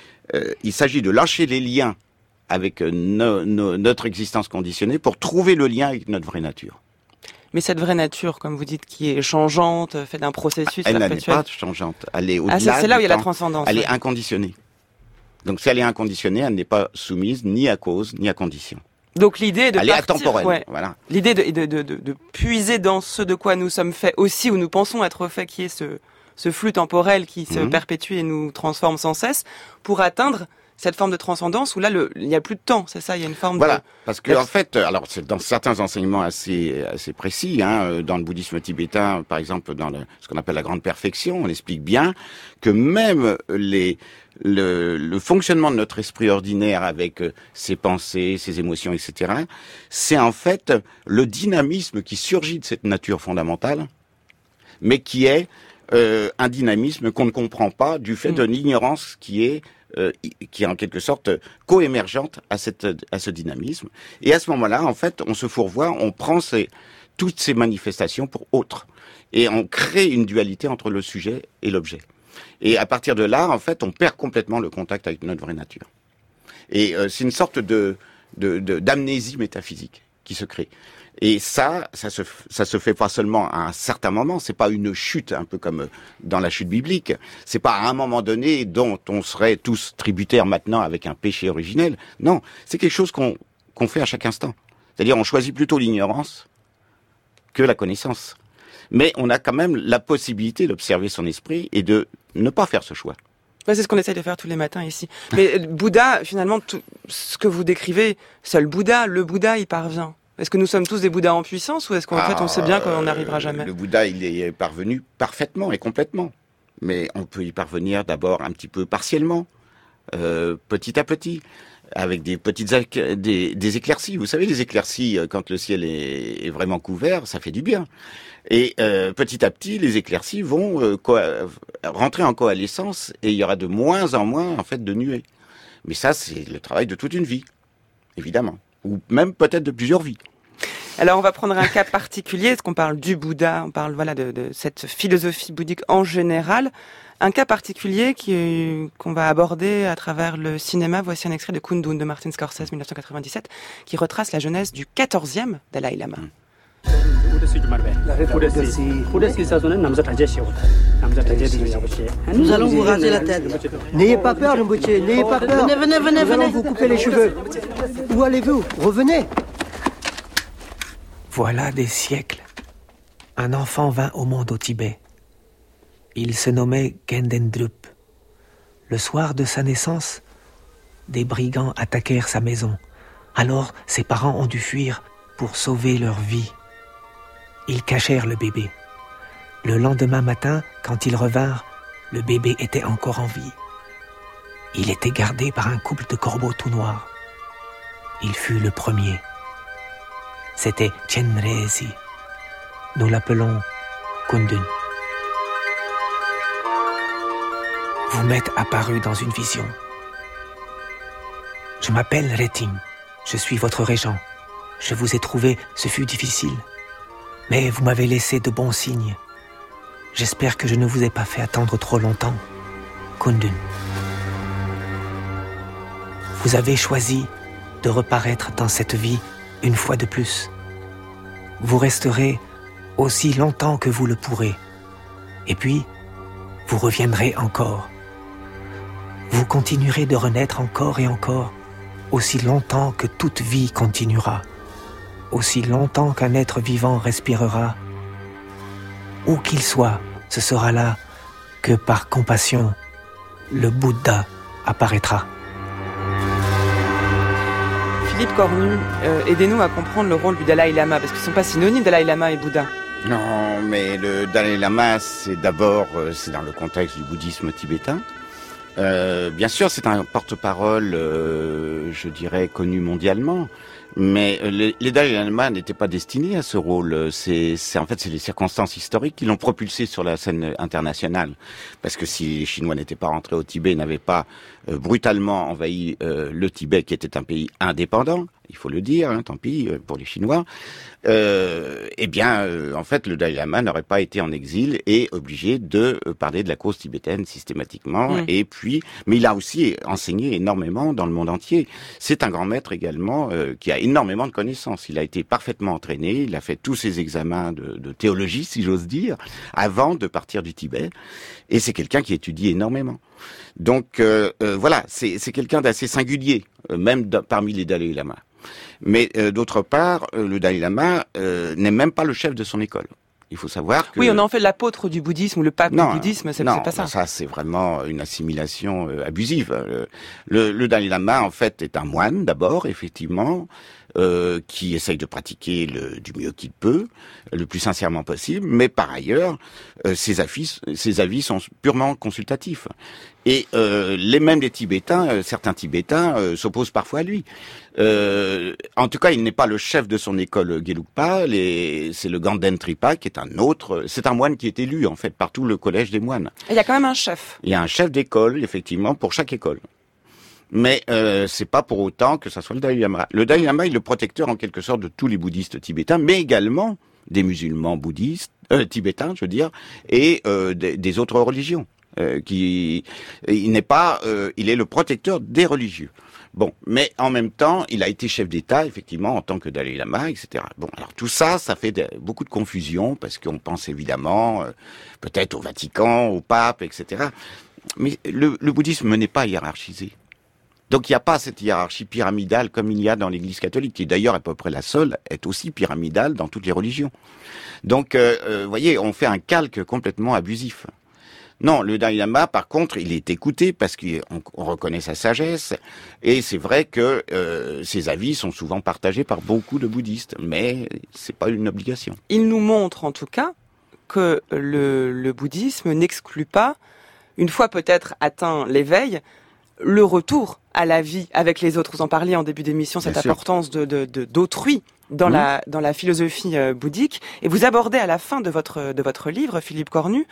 Speaker 3: il s'agit de lâcher les liens avec notre existence conditionnée pour trouver le lien avec notre vraie nature.
Speaker 2: Mais cette vraie nature, comme vous dites, qui est changeante, fait d'un processus
Speaker 3: elle
Speaker 2: perpétuel.
Speaker 3: Elle n'est pas changeante. Elle est au-delà
Speaker 2: c'est là où il y a la
Speaker 3: temps.
Speaker 2: transcendance.
Speaker 3: Elle est inconditionnée. Donc si elle est inconditionnée, elle n'est pas soumise ni à cause, ni à condition.
Speaker 2: Donc l'idée est de
Speaker 3: elle est atemporelle. Voilà.
Speaker 2: L'idée de puiser dans ce de quoi nous sommes faits aussi, où nous pensons être faits, qui est ce flux temporel qui se perpétue et nous transforme sans cesse, pour atteindre cette forme de transcendance où là, il n'y a plus de temps, c'est ça, il y a une forme
Speaker 3: de... parce que en fait, alors c'est dans certains enseignements assez précis, dans le bouddhisme tibétain, par exemple, dans ce qu'on appelle la grande perfection, on explique bien que même le fonctionnement de notre esprit ordinaire avec ses pensées, ses émotions, etc., c'est en fait le dynamisme qui surgit de cette nature fondamentale, mais qui est un dynamisme qu'on ne comprend pas du fait de l'ignorance qui est en quelque sorte co-émergente à ce dynamisme. Et à ce moment-là, en fait, on se fourvoie, on prend toutes ces manifestations pour autres. Et on crée une dualité entre le sujet et l'objet. Et à partir de là, en fait, on perd complètement le contact avec notre vraie nature. Et c'est une sorte d'amnésie métaphysique qui se crée. Et ça se fait pas seulement à un certain moment, c'est pas une chute, un peu comme dans la chute biblique. C'est pas à un moment donné dont on serait tous tributaires maintenant avec un péché originel. Non, c'est quelque chose qu'on fait à chaque instant. C'est-à-dire, on choisit plutôt l'ignorance que la connaissance. Mais on a quand même la possibilité d'observer son esprit et de ne pas faire ce choix.
Speaker 2: C'est ce qu'on essaie de faire tous les matins ici. Mais Bouddha, finalement, tout ce que vous décrivez, seul Bouddha, le Bouddha y parvient. Est-ce que nous sommes tous des Bouddhas en puissance ou est-ce qu'en fait on sait bien qu'on n'arrivera jamais?
Speaker 3: Le Bouddha, il est parvenu parfaitement et complètement. Mais on peut y parvenir d'abord un petit peu partiellement, petit à petit, avec des petites des éclaircies. Vous savez, les éclaircies, quand le ciel est vraiment couvert, ça fait du bien. Et petit à petit, les éclaircies vont rentrer en coalescence et il y aura de moins en moins en fait de nuées. Mais ça, c'est le travail de toute une vie, évidemment. Ou même peut-être de plusieurs vies.
Speaker 2: Alors on va prendre un cas particulier, est-ce qu'on parle du Bouddha, on parle de cette philosophie bouddhique en général, un cas particulier qu'on va aborder à travers le cinéma. Voici un extrait de Kundun de Martin Scorsese 1997 qui retrace la jeunesse du 14e Dalai Lama.
Speaker 6: Nous allons vous raser la tête. N'ayez pas peur, Rinpoche, n'ayez pas peur. Venez. Nous allons vous couper les cheveux. Où allez-vous? Revenez.
Speaker 7: Voilà des siècles. Un enfant vint au monde au Tibet. Il se nommait Gendendrup. Le soir de sa naissance, des brigands attaquèrent sa maison. Alors ses parents ont dû fuir pour sauver leur vie. Ils cachèrent le bébé. Le lendemain matin, quand ils revinrent, le bébé était encore en vie. Il était gardé par un couple de corbeaux tout noirs. Il fut le premier. C'était Chenrezig. Nous l'appelons Kundun. Vous m'êtes apparu dans une vision. Je m'appelle Reting. Je suis votre régent. Je vous ai trouvé, ce fut difficile. Mais vous m'avez laissé de bons signes. J'espère que je ne vous ai pas fait attendre trop longtemps. Kundun. Vous avez choisi de reparaître dans cette vie une fois de plus. Vous resterez aussi longtemps que vous le pourrez. Et puis, vous reviendrez encore. Vous continuerez de renaître encore et encore, aussi longtemps que toute vie continuera, aussi longtemps qu'un être vivant respirera. Où qu'il soit, ce sera là que par compassion, le Bouddha apparaîtra.
Speaker 2: Philippe Cornu, aidez-nous à comprendre le rôle du Dalai Lama, parce qu'ils ne sont pas synonymes, Dalai Lama et Bouddha.
Speaker 3: Non, mais le Dalai Lama, c'est d'abord, c'est dans le contexte du bouddhisme tibétain. Bien sûr, c'est un porte-parole, je dirais, connu mondialement. Mais les Dalai Lama n'étaient pas destinés à ce rôle. C'est les circonstances historiques qui l'ont propulsé sur la scène internationale. Parce que si les Chinois n'étaient pas rentrés au Tibet, n'avaient pas brutalement envahi le Tibet, qui était un pays indépendant, il faut le dire, hein, tant pis pour les Chinois, en fait, le Dalai Lama n'aurait pas été en exil et obligé de parler de la cause tibétaine systématiquement. Et puis, mais il a aussi enseigné énormément dans le monde entier. C'est un grand maître également qui a énormément de connaissances. Il a été parfaitement entraîné, il a fait tous ses examens de théologie, si j'ose dire, avant de partir du Tibet. Et c'est quelqu'un qui étudie énormément. Donc voilà, c'est quelqu'un d'assez singulier, même parmi les Dalai Lama. Mais d'autre part, le Dalai Lama n'est même pas le chef de son école. Il faut savoir que...
Speaker 2: Oui, on en fait l'apôtre du bouddhisme ou le pape du bouddhisme, c'est pas ça.
Speaker 3: Non, ça c'est vraiment une assimilation abusive. Le Dalai Lama, en fait, est un moine d'abord, effectivement, qui essaye de pratiquer du mieux qu'il peut, le plus sincèrement possible, mais par ailleurs, ses avis sont purement consultatifs. Et même les Tibétains, certains Tibétains s'opposent parfois à lui. En tout cas, il n'est pas le chef de son école Gelugpa, c'est le Ganden Tripa qui est c'est un moine qui est élu en fait par tout le collège des moines.
Speaker 2: Et il y a quand même un chef.
Speaker 3: Il y a un chef d'école, effectivement, pour chaque école. Mais c'est pas pour autant que ça soit le Dalai Lama. Le Dalai Lama est le protecteur en quelque sorte de tous les bouddhistes tibétains, mais également des musulmans bouddhistes, tibétains, je veux dire, et des autres religions. Il est le protecteur des religieux. Bon, mais en même temps, il a été chef d'État, effectivement, en tant que Dalai Lama, etc. Bon, alors tout ça, ça fait beaucoup de confusion, parce qu'on pense évidemment, peut-être au Vatican, au pape, etc. Mais le bouddhisme n'est pas hiérarchisé. Donc il n'y a pas cette hiérarchie pyramidale comme il y a dans l'Église catholique, qui d'ailleurs à peu près la seule, est aussi pyramidale dans toutes les religions. Donc, vous voyez, on fait un calque complètement abusif. Non, le Dalai Lama, par contre, il est écouté parce qu'on reconnaît sa sagesse. Et c'est vrai que ses avis sont souvent partagés par beaucoup de bouddhistes, mais c'est pas une obligation.
Speaker 2: Il nous montre en tout cas que le bouddhisme n'exclut pas, une fois peut-être atteint l'éveil, le retour à la vie avec les autres. Vous en parliez en début d'émission, cette importance d'autrui dans la philosophie bouddhique. Et vous abordez à la fin de votre livre, Philippe Cornu,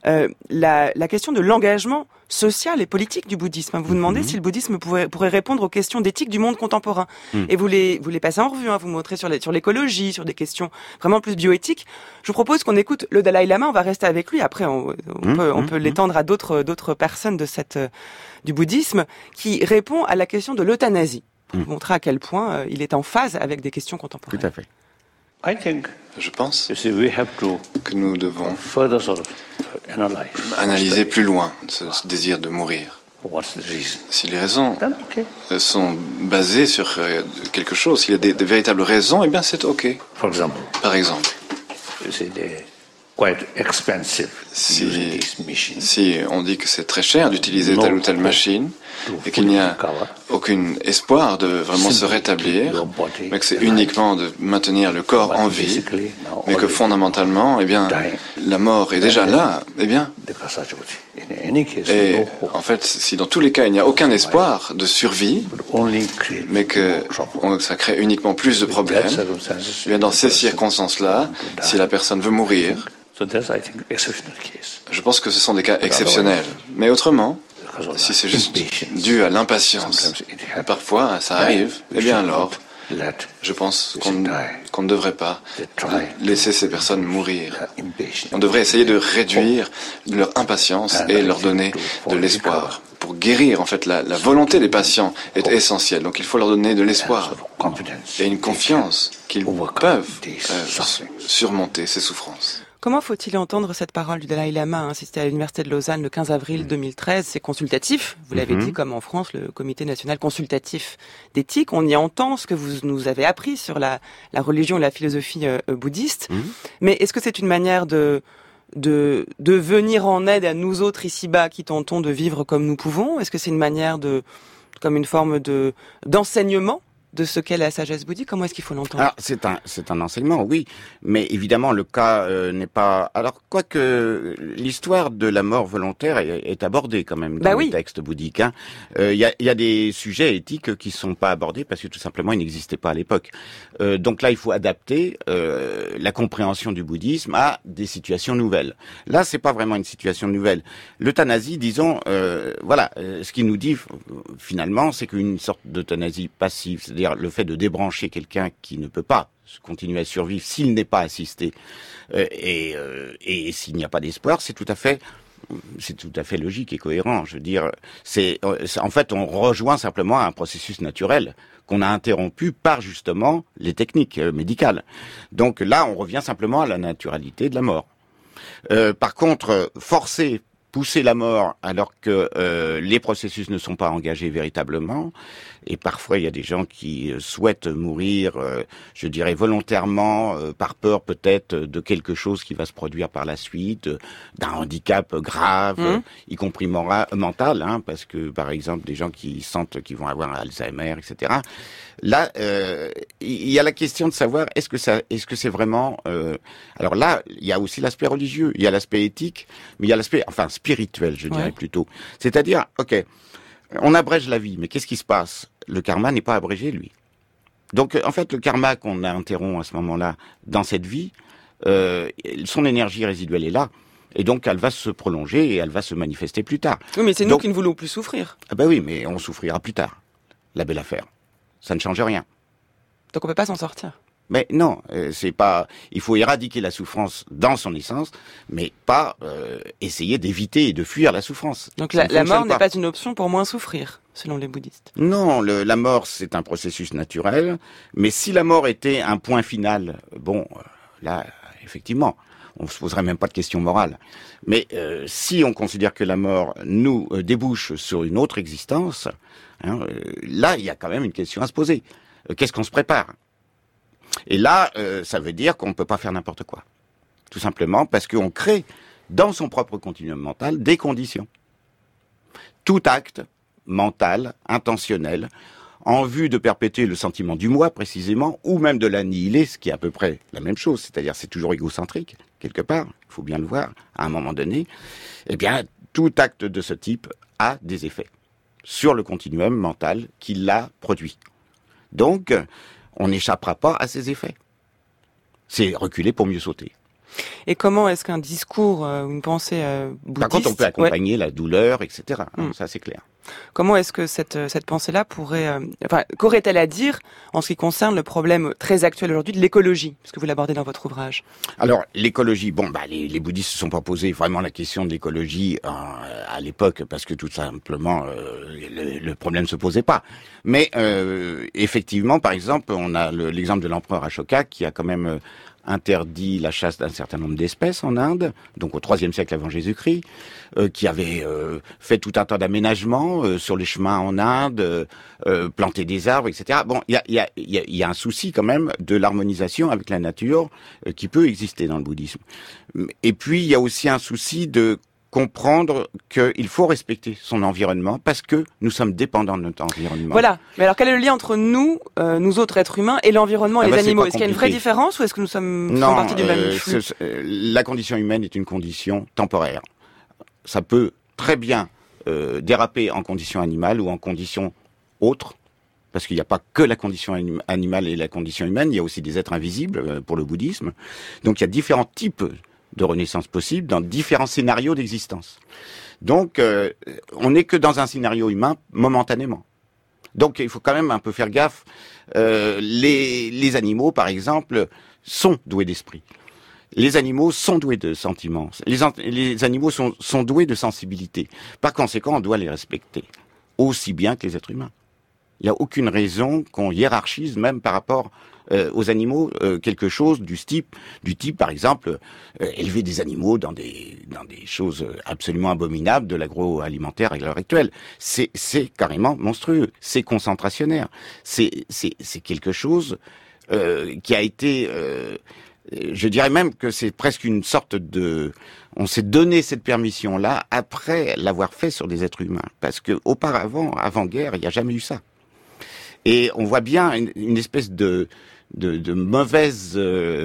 Speaker 2: la question de l'engagement social et politique du bouddhisme. Vous vous demandez si le bouddhisme pourrait répondre aux questions d'éthique du monde contemporain. Et vous les passez en revue, vous montrez sur l'écologie, sur des questions vraiment plus bioéthiques. Je vous propose qu'on écoute le Dalai Lama, on va rester avec lui. Après, on peut l'étendre à d'autres personnes du bouddhisme, qui répond à la question de l'euthanasie. Pour montrer à quel point il est en phase avec des questions contemporaines.
Speaker 3: Tout à fait.
Speaker 8: Je pense que nous devons analyser plus loin ce désir de mourir. Si les raisons sont basées sur quelque chose, s'il y a des véritables raisons, eh bien c'est OK. Par exemple, Si on dit que c'est très cher d'utiliser telle ou telle machine et qu'il n'y a aucun espoir de vraiment se rétablir, mais que c'est uniquement de maintenir le corps en vie, mais que fondamentalement, eh bien, la mort est déjà là, eh bien, et en fait, si dans tous les cas il n'y a aucun espoir de survie, mais que ça crée uniquement plus de problèmes, eh bien dans ces circonstances-là, si la personne veut mourir, je pense que ce sont des cas exceptionnels. Mais autrement, si c'est juste dû à l'impatience, et parfois ça arrive, eh bien alors, je pense qu'on ne devrait pas laisser ces personnes mourir. On devrait essayer de réduire leur impatience et leur donner de l'espoir. Pour guérir, en fait, la volonté des patients est essentielle. Donc il faut leur donner de l'espoir et une confiance qu'ils peuvent surmonter ces souffrances.
Speaker 2: Comment faut-il entendre cette parole du Dalai Lama, c'était à l'Université de Lausanne le 15 avril 2013, c'est consultatif, vous l'avez dit, comme en France, le Comité national consultatif d'éthique. On y entend ce que vous nous avez appris sur la religion et la philosophie bouddhiste. Mais est-ce que c'est une manière de venir en aide à nous autres ici-bas qui tentons de vivre comme nous pouvons? Est-ce que c'est une manière comme une forme d'enseignement de ce qu'est la sagesse bouddhique? Comment est-ce qu'il faut l'entendre?
Speaker 3: Alors, c'est un enseignement, oui, mais évidemment le cas n'est pas. Alors, quoique l'histoire de la mort volontaire est abordée quand même dans les textes bouddhiques. Il y a des sujets éthiques qui sont pas abordés parce que tout simplement ils n'existaient pas à l'époque. Donc là, il faut adapter la compréhension du bouddhisme à des situations nouvelles. Là, c'est pas vraiment une situation nouvelle. L'euthanasie, disons, ce qu'il nous dit finalement, c'est qu'une sorte d'euthanasie passive, c'est-à-dire le fait de débrancher quelqu'un qui ne peut pas continuer à survivre s'il n'est pas assisté et s'il n'y a pas d'espoir, c'est tout à fait logique et cohérent. Je veux dire, en fait, on rejoint simplement un processus naturel qu'on a interrompu par justement les techniques médicales. Donc là, on revient simplement à la naturalité de la mort. Par contre, pousser la mort alors que les processus ne sont pas engagés véritablement, et parfois il y a des gens qui souhaitent mourir, je dirais volontairement, par peur peut-être de quelque chose qui va se produire par la suite, d'un handicap grave, y compris mental, parce que par exemple des gens qui sentent qu'ils vont avoir un Alzheimer, etc. Là, il y a la question de savoir est-ce que c'est vraiment. Alors là, il y a aussi l'aspect religieux, il y a l'aspect éthique, mais il y a l'aspect spirituel, je dirais plutôt. C'est-à-dire, ok, on abrège la vie, mais qu'est-ce qui se passe? Le karma n'est pas abrégé, lui. Donc, en fait, le karma qu'on interrompt à ce moment-là dans cette vie, son énergie résiduelle est là. Et donc, elle va se prolonger et elle va se manifester plus tard.
Speaker 2: Oui, mais c'est nous qui ne voulons plus souffrir.
Speaker 3: Ah ben oui, mais on souffrira plus tard. La belle affaire. Ça ne change rien.
Speaker 2: Donc on peut pas s'en sortir.
Speaker 3: Mais non, c'est pas. Il faut éradiquer la souffrance dans son essence, mais pas essayer d'éviter et de fuir la souffrance.
Speaker 2: Donc la mort n'est pas une option pour moins souffrir, selon les bouddhistes.
Speaker 3: Non, la mort c'est un processus naturel, mais si la mort était un point final, là effectivement, on se poserait même pas de questions morales. Mais si on considère que la mort nous débouche sur une autre existence, là il y a quand même une question à se poser. Qu'est-ce qu'on se prépare ? Et là, ça veut dire qu'on ne peut pas faire n'importe quoi. Tout simplement parce qu'on crée dans son propre continuum mental des conditions. Tout acte mental, intentionnel, en vue de perpétuer le sentiment du moi précisément, ou même de l'annihiler, ce qui est à peu près la même chose, c'est-à-dire c'est toujours égocentrique, quelque part, il faut bien le voir, à un moment donné, eh bien, tout acte de ce type a des effets sur le continuum mental qui l'a produit. Donc, on n'échappera pas à ces effets. C'est reculer pour mieux sauter.
Speaker 2: Et comment est-ce qu'un discours ou une pensée bouddhiste...
Speaker 3: Par contre, on peut accompagner la douleur, etc. Ça, c'est clair.
Speaker 2: Comment est-ce que cette pensée-là pourrait... qu'aurait-elle à dire en ce qui concerne le problème très actuel aujourd'hui de l'écologie, puisque vous l'abordez dans votre ouvrage? Alors,
Speaker 3: l'écologie, les bouddhistes ne se sont pas posé vraiment la question de l'écologie à l'époque, parce que tout simplement, le problème se posait pas. Mais effectivement, par exemple, on a l'exemple de l'empereur Ashoka qui a quand même interdit la chasse d'un certain nombre d'espèces en Inde, donc au IIIe siècle avant Jésus-Christ, qui avait fait tout un tas d'aménagements sur les chemins en Inde, planté des arbres, etc. Bon, il y a un souci quand même de l'harmonisation avec la nature qui peut exister dans le bouddhisme. Et puis il y a aussi un souci de comprendre qu'il faut respecter son environnement parce que nous sommes dépendants de notre environnement.
Speaker 2: Voilà. Mais alors, quel est le lien entre nous, nous autres êtres humains, et l'environnement et les animaux? Est-ce qu'il y a une vraie différence ou est-ce que nous sommes partie du même flux?
Speaker 3: La condition humaine est une condition temporaire. Ça peut très bien déraper en condition animale ou en condition autre, parce qu'il n'y a pas que la condition animale et la condition humaine, il y a aussi des êtres invisibles pour le bouddhisme. Donc il y a différents types de renaissance possible dans différents scénarios d'existence. Donc, on n'est que dans un scénario humain momentanément. Donc, il faut quand même un peu faire gaffe. Les animaux, par exemple, sont doués d'esprit. Les animaux sont doués de sentiments. Les animaux sont doués de sensibilité. Par conséquent, on doit les respecter, aussi bien que les êtres humains. Il n'y a aucune raison qu'on hiérarchise, même par rapport aux animaux, quelque chose du type, par exemple, élever des animaux dans des choses absolument abominables de l'agroalimentaire à l'heure actuelle. C'est carrément monstrueux, c'est concentrationnaire, c'est quelque chose qui a été, je dirais même que c'est presque une sorte de, on s'est donné cette permission-là après l'avoir fait sur des êtres humains, parce que auparavant, avant-guerre, il n'y a jamais eu ça. Et on voit bien une espèce de mauvaise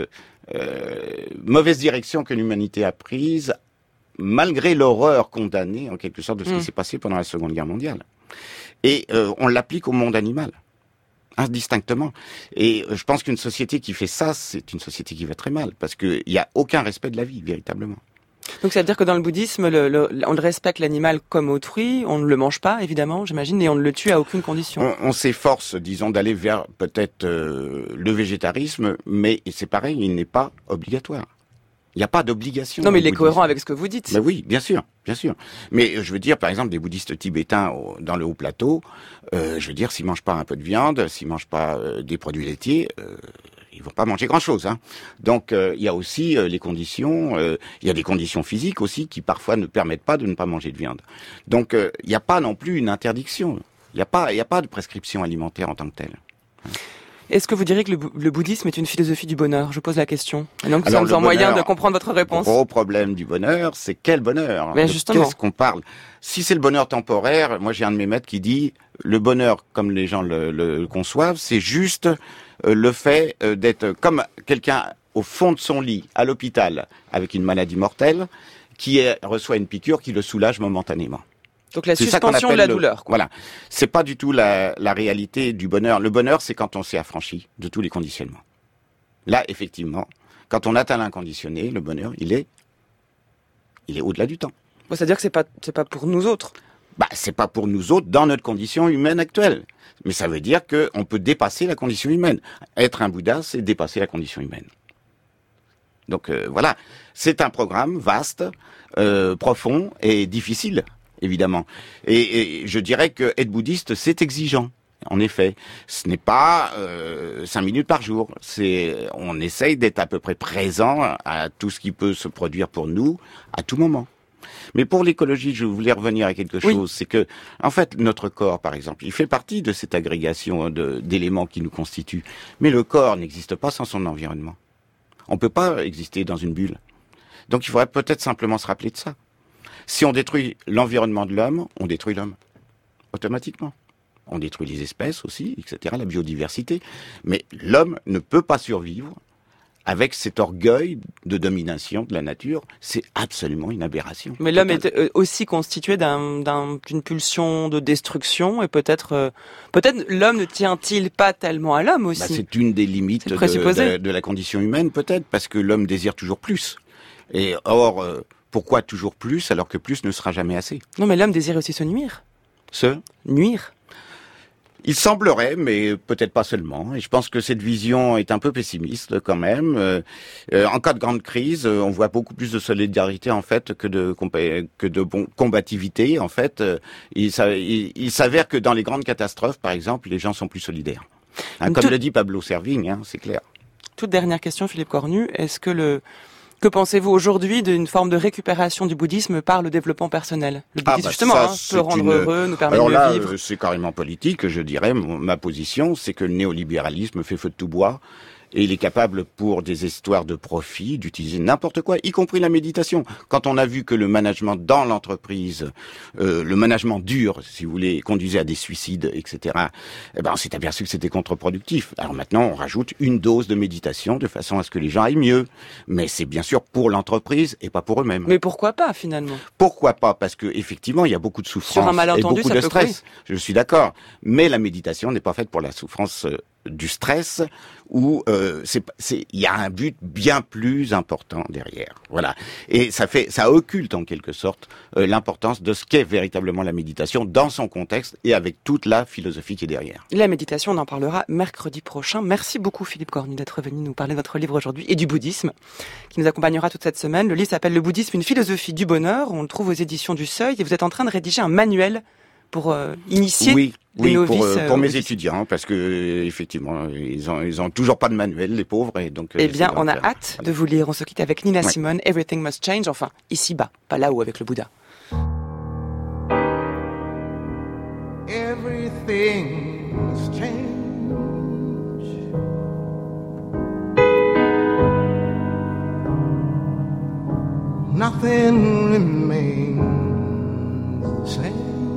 Speaker 3: direction que l'humanité a prise, malgré l'horreur condamnée, en quelque sorte, de ce qui s'est passé pendant la Seconde Guerre mondiale. Et on l'applique au monde animal, indistinctement. Et je pense qu'une société qui fait ça, c'est une société qui va très mal, parce qu'il n'y a aucun respect de la vie, véritablement.
Speaker 2: Donc ça veut dire que dans le bouddhisme, on le respecte l'animal comme autrui, on ne le mange pas, évidemment, j'imagine, et on ne le tue à aucune condition.
Speaker 3: On s'efforce, disons, d'aller vers peut-être le végétarisme, mais c'est pareil, il n'est pas obligatoire. Il n'y a pas d'obligation.
Speaker 2: Non, mais il est cohérent avec ce que vous dites.
Speaker 3: Mais oui, bien sûr, bien sûr. Mais je veux dire, par exemple, des bouddhistes tibétains dans le haut plateau, je veux dire, s'ils mangent pas un peu de viande, s'ils mangent pas des produits laitiers, ils vont pas manger grand-chose, hein. Donc il y a aussi les conditions, il y a des conditions physiques aussi qui parfois ne permettent pas de ne pas manger de viande. Donc il n'y a pas non plus une interdiction. Il n'y a pas de prescription alimentaire en tant que telle.
Speaker 2: Est-ce que vous diriez que le bouddhisme est une philosophie du bonheur? Je pose la question. Et donc nous sommes en moyen de comprendre votre réponse.
Speaker 3: Le gros problème du bonheur, c'est quel bonheur?
Speaker 2: Mais justement.
Speaker 3: Qu'est-ce qu'on parle? Si c'est le bonheur temporaire, moi j'ai un de mes maîtres qui dit le bonheur, comme les gens le conçoivent, c'est juste le fait d'être comme quelqu'un au fond de son lit, à l'hôpital, avec une maladie mortelle, qui reçoit une piqûre qui le soulage momentanément.
Speaker 2: Donc la suspension de la douleur, quoi.
Speaker 3: Voilà. C'est pas du tout la réalité du bonheur. Le bonheur, c'est quand on s'est affranchi de tous les conditionnements. Là, effectivement, quand on atteint l'inconditionné, le bonheur, il est au-delà du temps.
Speaker 2: Bon, c'est-à-dire que c'est pas pour nous autres.
Speaker 3: C'est pas pour nous autres dans notre condition humaine actuelle. Mais ça veut dire qu'on peut dépasser la condition humaine. Être un Bouddha, c'est dépasser la condition humaine. Donc voilà, c'est un programme vaste, profond et difficile, évidemment. Et je dirais que être bouddhiste, c'est exigeant. En effet, ce n'est pas 5 minutes par jour. On essaye d'être à peu près présent à tout ce qui peut se produire pour nous à tout moment. Mais pour l'écologie, je voulais revenir à quelque chose. C'est que, en fait, notre corps, par exemple, il fait partie de cette agrégation d'éléments qui nous constituent. Mais le corps n'existe pas sans son environnement. On peut pas exister dans une bulle. Donc il faudrait peut-être simplement se rappeler de ça. Si on détruit l'environnement de l'homme, on détruit l'homme. Automatiquement. On détruit les espèces aussi, etc., la biodiversité. Mais l'homme ne peut pas survivre avec cet orgueil de domination de la nature. C'est absolument une aberration.
Speaker 2: Mais l'homme est aussi constitué d'une pulsion de destruction, et peut-être l'homme ne tient-il pas tellement à l'homme aussi?
Speaker 3: C'est une des limites de la condition humaine, peut-être, parce que l'homme désire toujours plus. Et or, pourquoi toujours plus, alors que plus ne sera jamais assez?
Speaker 2: Non, mais l'homme désire aussi se nuire.
Speaker 3: Se
Speaker 2: nuire.
Speaker 3: Il semblerait, mais peut-être pas seulement. Et je pense que cette vision est un peu pessimiste quand même. En cas de grande crise, on voit beaucoup plus de solidarité en fait que de combativité. En fait, il s'avère que dans les grandes catastrophes, par exemple, les gens sont plus solidaires. Comme le dit Pablo Servigne, c'est clair.
Speaker 2: Toute dernière question, Philippe Cornu. Que pensez-vous aujourd'hui d'une forme de récupération du bouddhisme par le développement personnel? Le bouddhisme, justement, peut rendre heureux, nous permet de vivre.
Speaker 3: Alors là, c'est carrément politique, je dirais. Ma position, c'est que le néolibéralisme fait feu de tout bois. Et il est capable, pour des histoires de profit, d'utiliser n'importe quoi, y compris la méditation. Quand on a vu que le management dans l'entreprise, le management dur, si vous voulez, conduisait à des suicides, etc., on s'est aperçu que c'était contre-productif. Alors maintenant, on rajoute une dose de méditation de façon à ce que les gens aillent mieux. Mais c'est bien sûr pour l'entreprise et pas pour eux-mêmes.
Speaker 2: Mais pourquoi pas, finalement?
Speaker 3: Pourquoi pas? Parce que effectivement, il y a beaucoup de souffrance
Speaker 2: sur un malentendu,
Speaker 3: et beaucoup de stress. Je suis d'accord. Mais la méditation n'est pas faite pour la souffrance du stress, où il y a un but bien plus important derrière. Voilà. Et ça occulte en quelque sorte l'importance de ce qu'est véritablement la méditation dans son contexte et avec toute la philosophie qui est derrière.
Speaker 2: La méditation, on en parlera mercredi prochain. Merci beaucoup Philippe Cornu d'être venu nous parler de votre livre aujourd'hui et du bouddhisme qui nous accompagnera toute cette semaine. Le livre s'appelle Le bouddhisme, une philosophie du bonheur. On le trouve aux éditions du Seuil et vous êtes en train de rédiger un manuel pour initier les novices.
Speaker 3: Pour mes étudiants, parce que effectivement, ils ont toujours pas de manuel, les pauvres, et donc.
Speaker 2: Eh bien, on a hâte de vous lire. On se quitte avec Nina Simone, Everything Must Change. Enfin, ici-bas, pas là-haut avec le Bouddha.
Speaker 4: Everything must change. Nothing remains the same.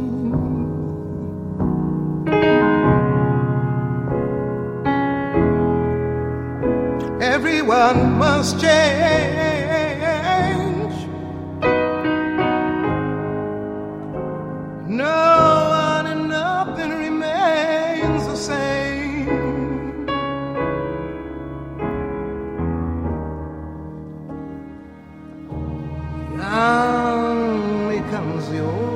Speaker 4: Everyone must change. No one and nothing remains the same. Young becomes the old.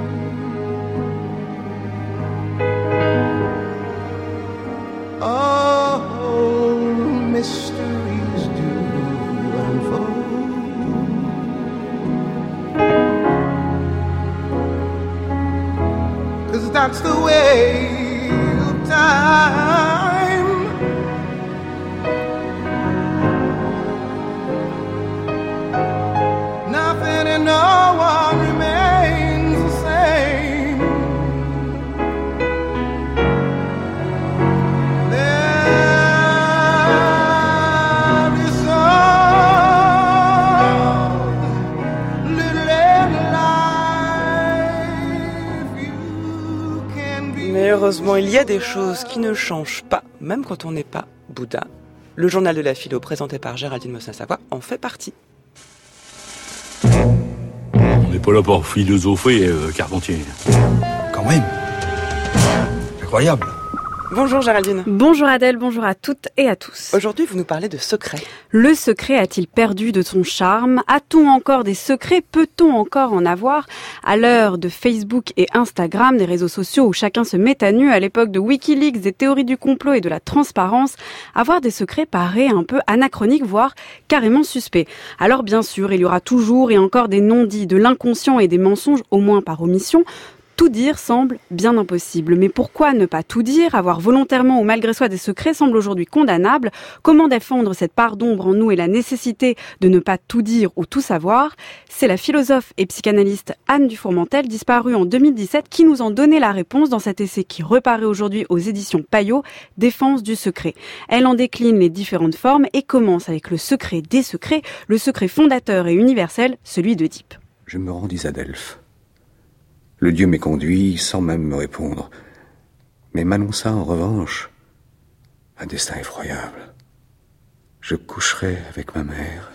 Speaker 4: Mysteries do unfold. Cause that's the way of time. Nothing and no one remains the same.
Speaker 2: Mais heureusement, il y a des choses qui ne changent pas, même quand on n'est pas Bouddha. Le journal de la philo, présenté par Géraldine Mossin-Savoie, en fait partie.
Speaker 9: On n'est pas là pour philosopher, Carpentier.
Speaker 10: Quand même. Incroyable.
Speaker 2: Bonjour Géraldine.
Speaker 11: Bonjour Adèle, bonjour à toutes et à tous.
Speaker 2: Aujourd'hui, vous nous parlez de secrets.
Speaker 11: Le secret a-t-il perdu de son charme? A-t-on encore des secrets? Peut-on encore en avoir? À l'heure de Facebook et Instagram, des réseaux sociaux où chacun se met à nu, à l'époque de Wikileaks, des théories du complot et de la transparence, avoir des secrets paraît un peu anachronique, voire carrément suspect. Alors bien sûr, il y aura toujours et encore des non-dits, de l'inconscient et des mensonges, au moins par omission. Tout dire semble bien impossible. Mais pourquoi ne pas tout dire? Avoir volontairement ou malgré soi des secrets semble aujourd'hui condamnable. Comment défendre cette part d'ombre en nous et la nécessité de ne pas tout dire ou tout savoir? C'est la philosophe et psychanalyste Anne Dufourmentel, disparue en 2017, qui nous en donnait la réponse dans cet essai qui reparaît aujourd'hui aux éditions Payot, Défense du secret. Elle en décline les différentes formes et commence avec le secret des secrets, le secret fondateur et universel, celui d'Oedipe.
Speaker 10: Je me rendis à Delphes. Le dieu m'est conduit sans même me répondre, mais m'annonça en revanche un destin effroyable. Je coucherai avec ma mère,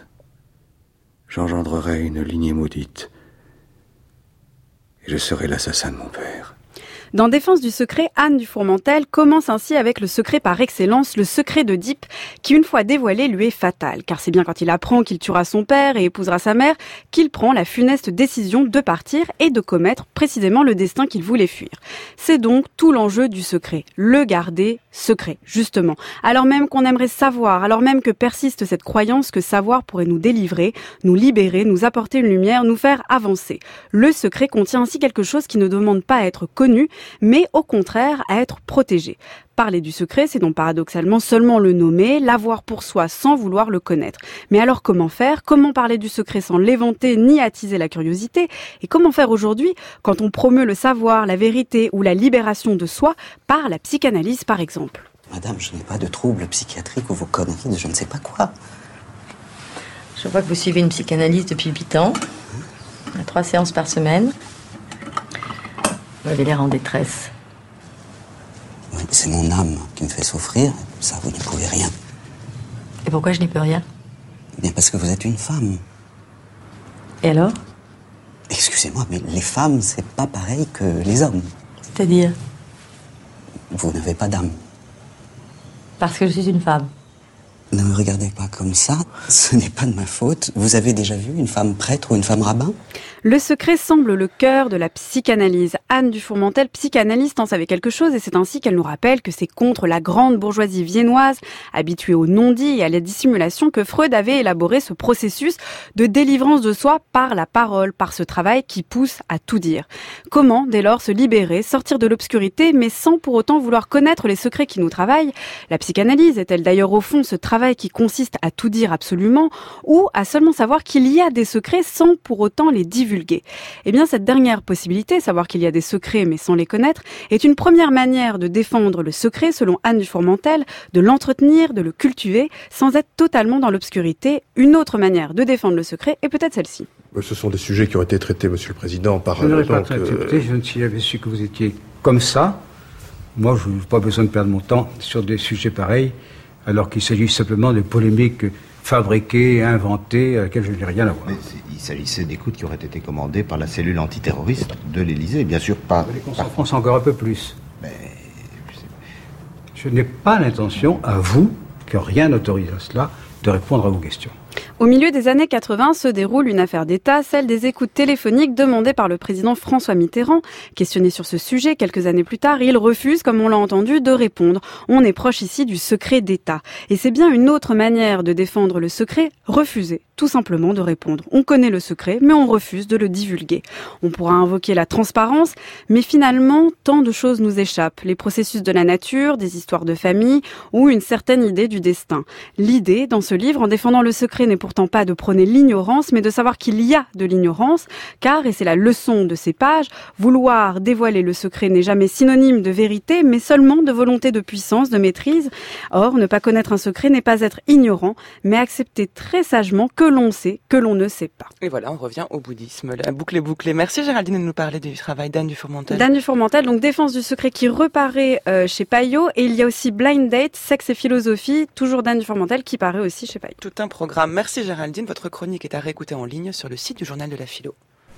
Speaker 10: j'engendrerai une lignée maudite, et je serai l'assassin de mon père.
Speaker 11: Dans Défense du secret, Anne Dufourmentel commence ainsi avec le secret par excellence, le secret d'Oedipe, qui une fois dévoilé lui est fatal. Car c'est bien quand il apprend qu'il tuera son père et épousera sa mère qu'il prend la funeste décision de partir et de commettre précisément le destin qu'il voulait fuir. C'est donc tout l'enjeu du secret, le garder secret, justement. Alors même qu'on aimerait savoir, alors même que persiste cette croyance que savoir pourrait nous délivrer, nous libérer, nous apporter une lumière, nous faire avancer. Le secret contient ainsi quelque chose qui ne demande pas à être connu, mais au contraire à être protégé. Parler du secret, c'est donc paradoxalement seulement le nommer, l'avoir pour soi sans vouloir le connaître. Mais alors comment faire ? Comment parler du secret sans l'éventer ni attiser la curiosité ? Et comment faire aujourd'hui quand on promeut le savoir, la vérité ou la libération de soi par la psychanalyse par exemple ?
Speaker 12: Madame, je n'ai pas de troubles psychiatriques ou vos conneries de je ne sais pas quoi.
Speaker 13: Je vois que vous suivez une psychanalyse depuis 8 ans, à 3 séances par semaine. Vous avez l'air en détresse.
Speaker 12: Oui, c'est mon âme qui me fait souffrir, ça vous n'y pouvez rien.
Speaker 13: Et pourquoi je n'y peux rien ?
Speaker 12: Bien parce que vous êtes une femme.
Speaker 13: Et alors ?
Speaker 12: Excusez-moi, mais les femmes, c'est pas pareil que les hommes.
Speaker 13: C'est-à-dire ?
Speaker 12: Vous n'avez pas d'âme.
Speaker 13: Parce que je suis une femme.
Speaker 12: Ne me regardez pas comme ça, ce n'est pas de ma faute. Vous avez déjà vu une femme prêtre ou une femme rabbin ?
Speaker 11: Le secret semble le cœur de la psychanalyse. Anne Dufourmentel, psychanalyste, en savait quelque chose et c'est ainsi qu'elle nous rappelle que c'est contre la grande bourgeoisie viennoise, habituée au non-dit et à la dissimulation, que Freud avait élaboré ce processus de délivrance de soi par la parole, par ce travail qui pousse à tout dire. Comment, dès lors, se libérer, sortir de l'obscurité, mais sans pour autant vouloir connaître les secrets qui nous travaillent ? La psychanalyse est-elle d'ailleurs au fond ce travail qui consiste à tout dire absolument ou à seulement savoir qu'il y a des secrets sans pour autant les divulguer ? Eh bien, cette dernière possibilité, savoir qu'il y a des secrets mais sans les connaître, est une première manière de défendre le secret, selon Anne Dufourmentel, de l'entretenir, de le cultiver, sans être totalement dans l'obscurité. Une autre manière de défendre le secret est peut-être celle-ci.
Speaker 14: Ce sont des sujets qui ont été traités, Monsieur le Président, par...
Speaker 15: Je n'aurais pas accepté, si j'avais su que vous étiez comme ça. Moi, je n'ai pas besoin de perdre mon temps sur des sujets pareils, alors qu'il s'agit simplement de polémiques fabriquées, inventées, à laquelle je n'ai rien à voir.
Speaker 16: Mais il s'agissait d'écoutes qui auraient été commandées par la cellule antiterroriste de l'Élysée, bien sûr pas...
Speaker 15: Les conséquences encore un peu plus. Mais... Je n'ai pas l'intention, à vous, que rien n'autorise à cela, de répondre à vos questions.
Speaker 11: Au milieu des années 80 se déroule une affaire d'État, celle des écoutes téléphoniques demandées par le président François Mitterrand. Questionné sur ce sujet quelques années plus tard, il refuse, comme on l'a entendu, de répondre. On est proche ici du secret d'État. Et c'est bien une autre manière de défendre le secret, refuser tout simplement de répondre. On connaît le secret, mais on refuse de le divulguer. On pourra invoquer la transparence, mais finalement, tant de choses nous échappent. Les processus de la nature, des histoires de famille ou une certaine idée du destin. L'idée, dans ce livre, en défendant le secret, n'est pourtant pas de prôner l'ignorance, mais de savoir qu'il y a de l'ignorance, car, et c'est la leçon de ces pages, vouloir dévoiler le secret n'est jamais synonyme de vérité, mais seulement de volonté de puissance, de maîtrise. Or, ne pas connaître un secret n'est pas être ignorant, mais accepter très sagement que l'on sait, que l'on ne sait pas.
Speaker 2: Et voilà, on revient au bouddhisme. La boucle est bouclée. Merci Géraldine de nous parler du travail d'Anne Dufourmentel.
Speaker 11: d'Anne Dufourmentel, donc Défense du secret qui reparaît chez Payot, et il y a aussi Blind Date, Sexe et philosophie, toujours d'Anne Dufourmentel, qui paraît aussi chez Payot.
Speaker 2: Tout un programme. Merci Géraldine. Votre chronique est à réécouter en ligne sur le site du Journal de la Philo.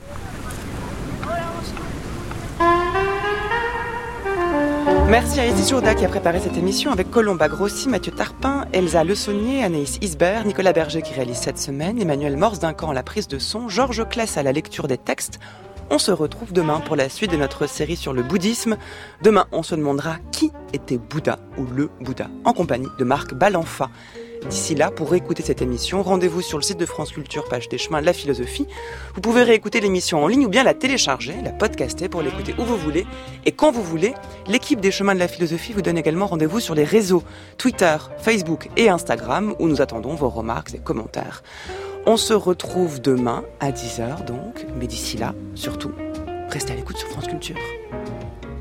Speaker 2: Merci à Isis Jourda qui a préparé cette émission avec Colomba Grossi, Mathieu Tarpin, Elsa Le Saunier, Anaïs Isbert, Nicolas Berger qui réalise cette semaine, Emmanuel Morse-Duncan à la prise de son, Georges Claes à la lecture des textes. On se retrouve demain pour la suite de notre série sur le bouddhisme. Demain, on se demandera qui était Bouddha ou le Bouddha, en compagnie de Marc Balanfa. D'ici là, pour réécouter cette émission, rendez-vous sur le site de France Culture, page des chemins de la philosophie. Vous pouvez réécouter l'émission en ligne ou bien la télécharger, la podcaster pour l'écouter où vous voulez et quand vous voulez. L'équipe des chemins de la philosophie vous donne également rendez-vous sur les réseaux Twitter, Facebook et Instagram où nous attendons vos remarques et commentaires. On se retrouve demain à 10h donc, mais d'ici là, surtout, restez à l'écoute sur France Culture.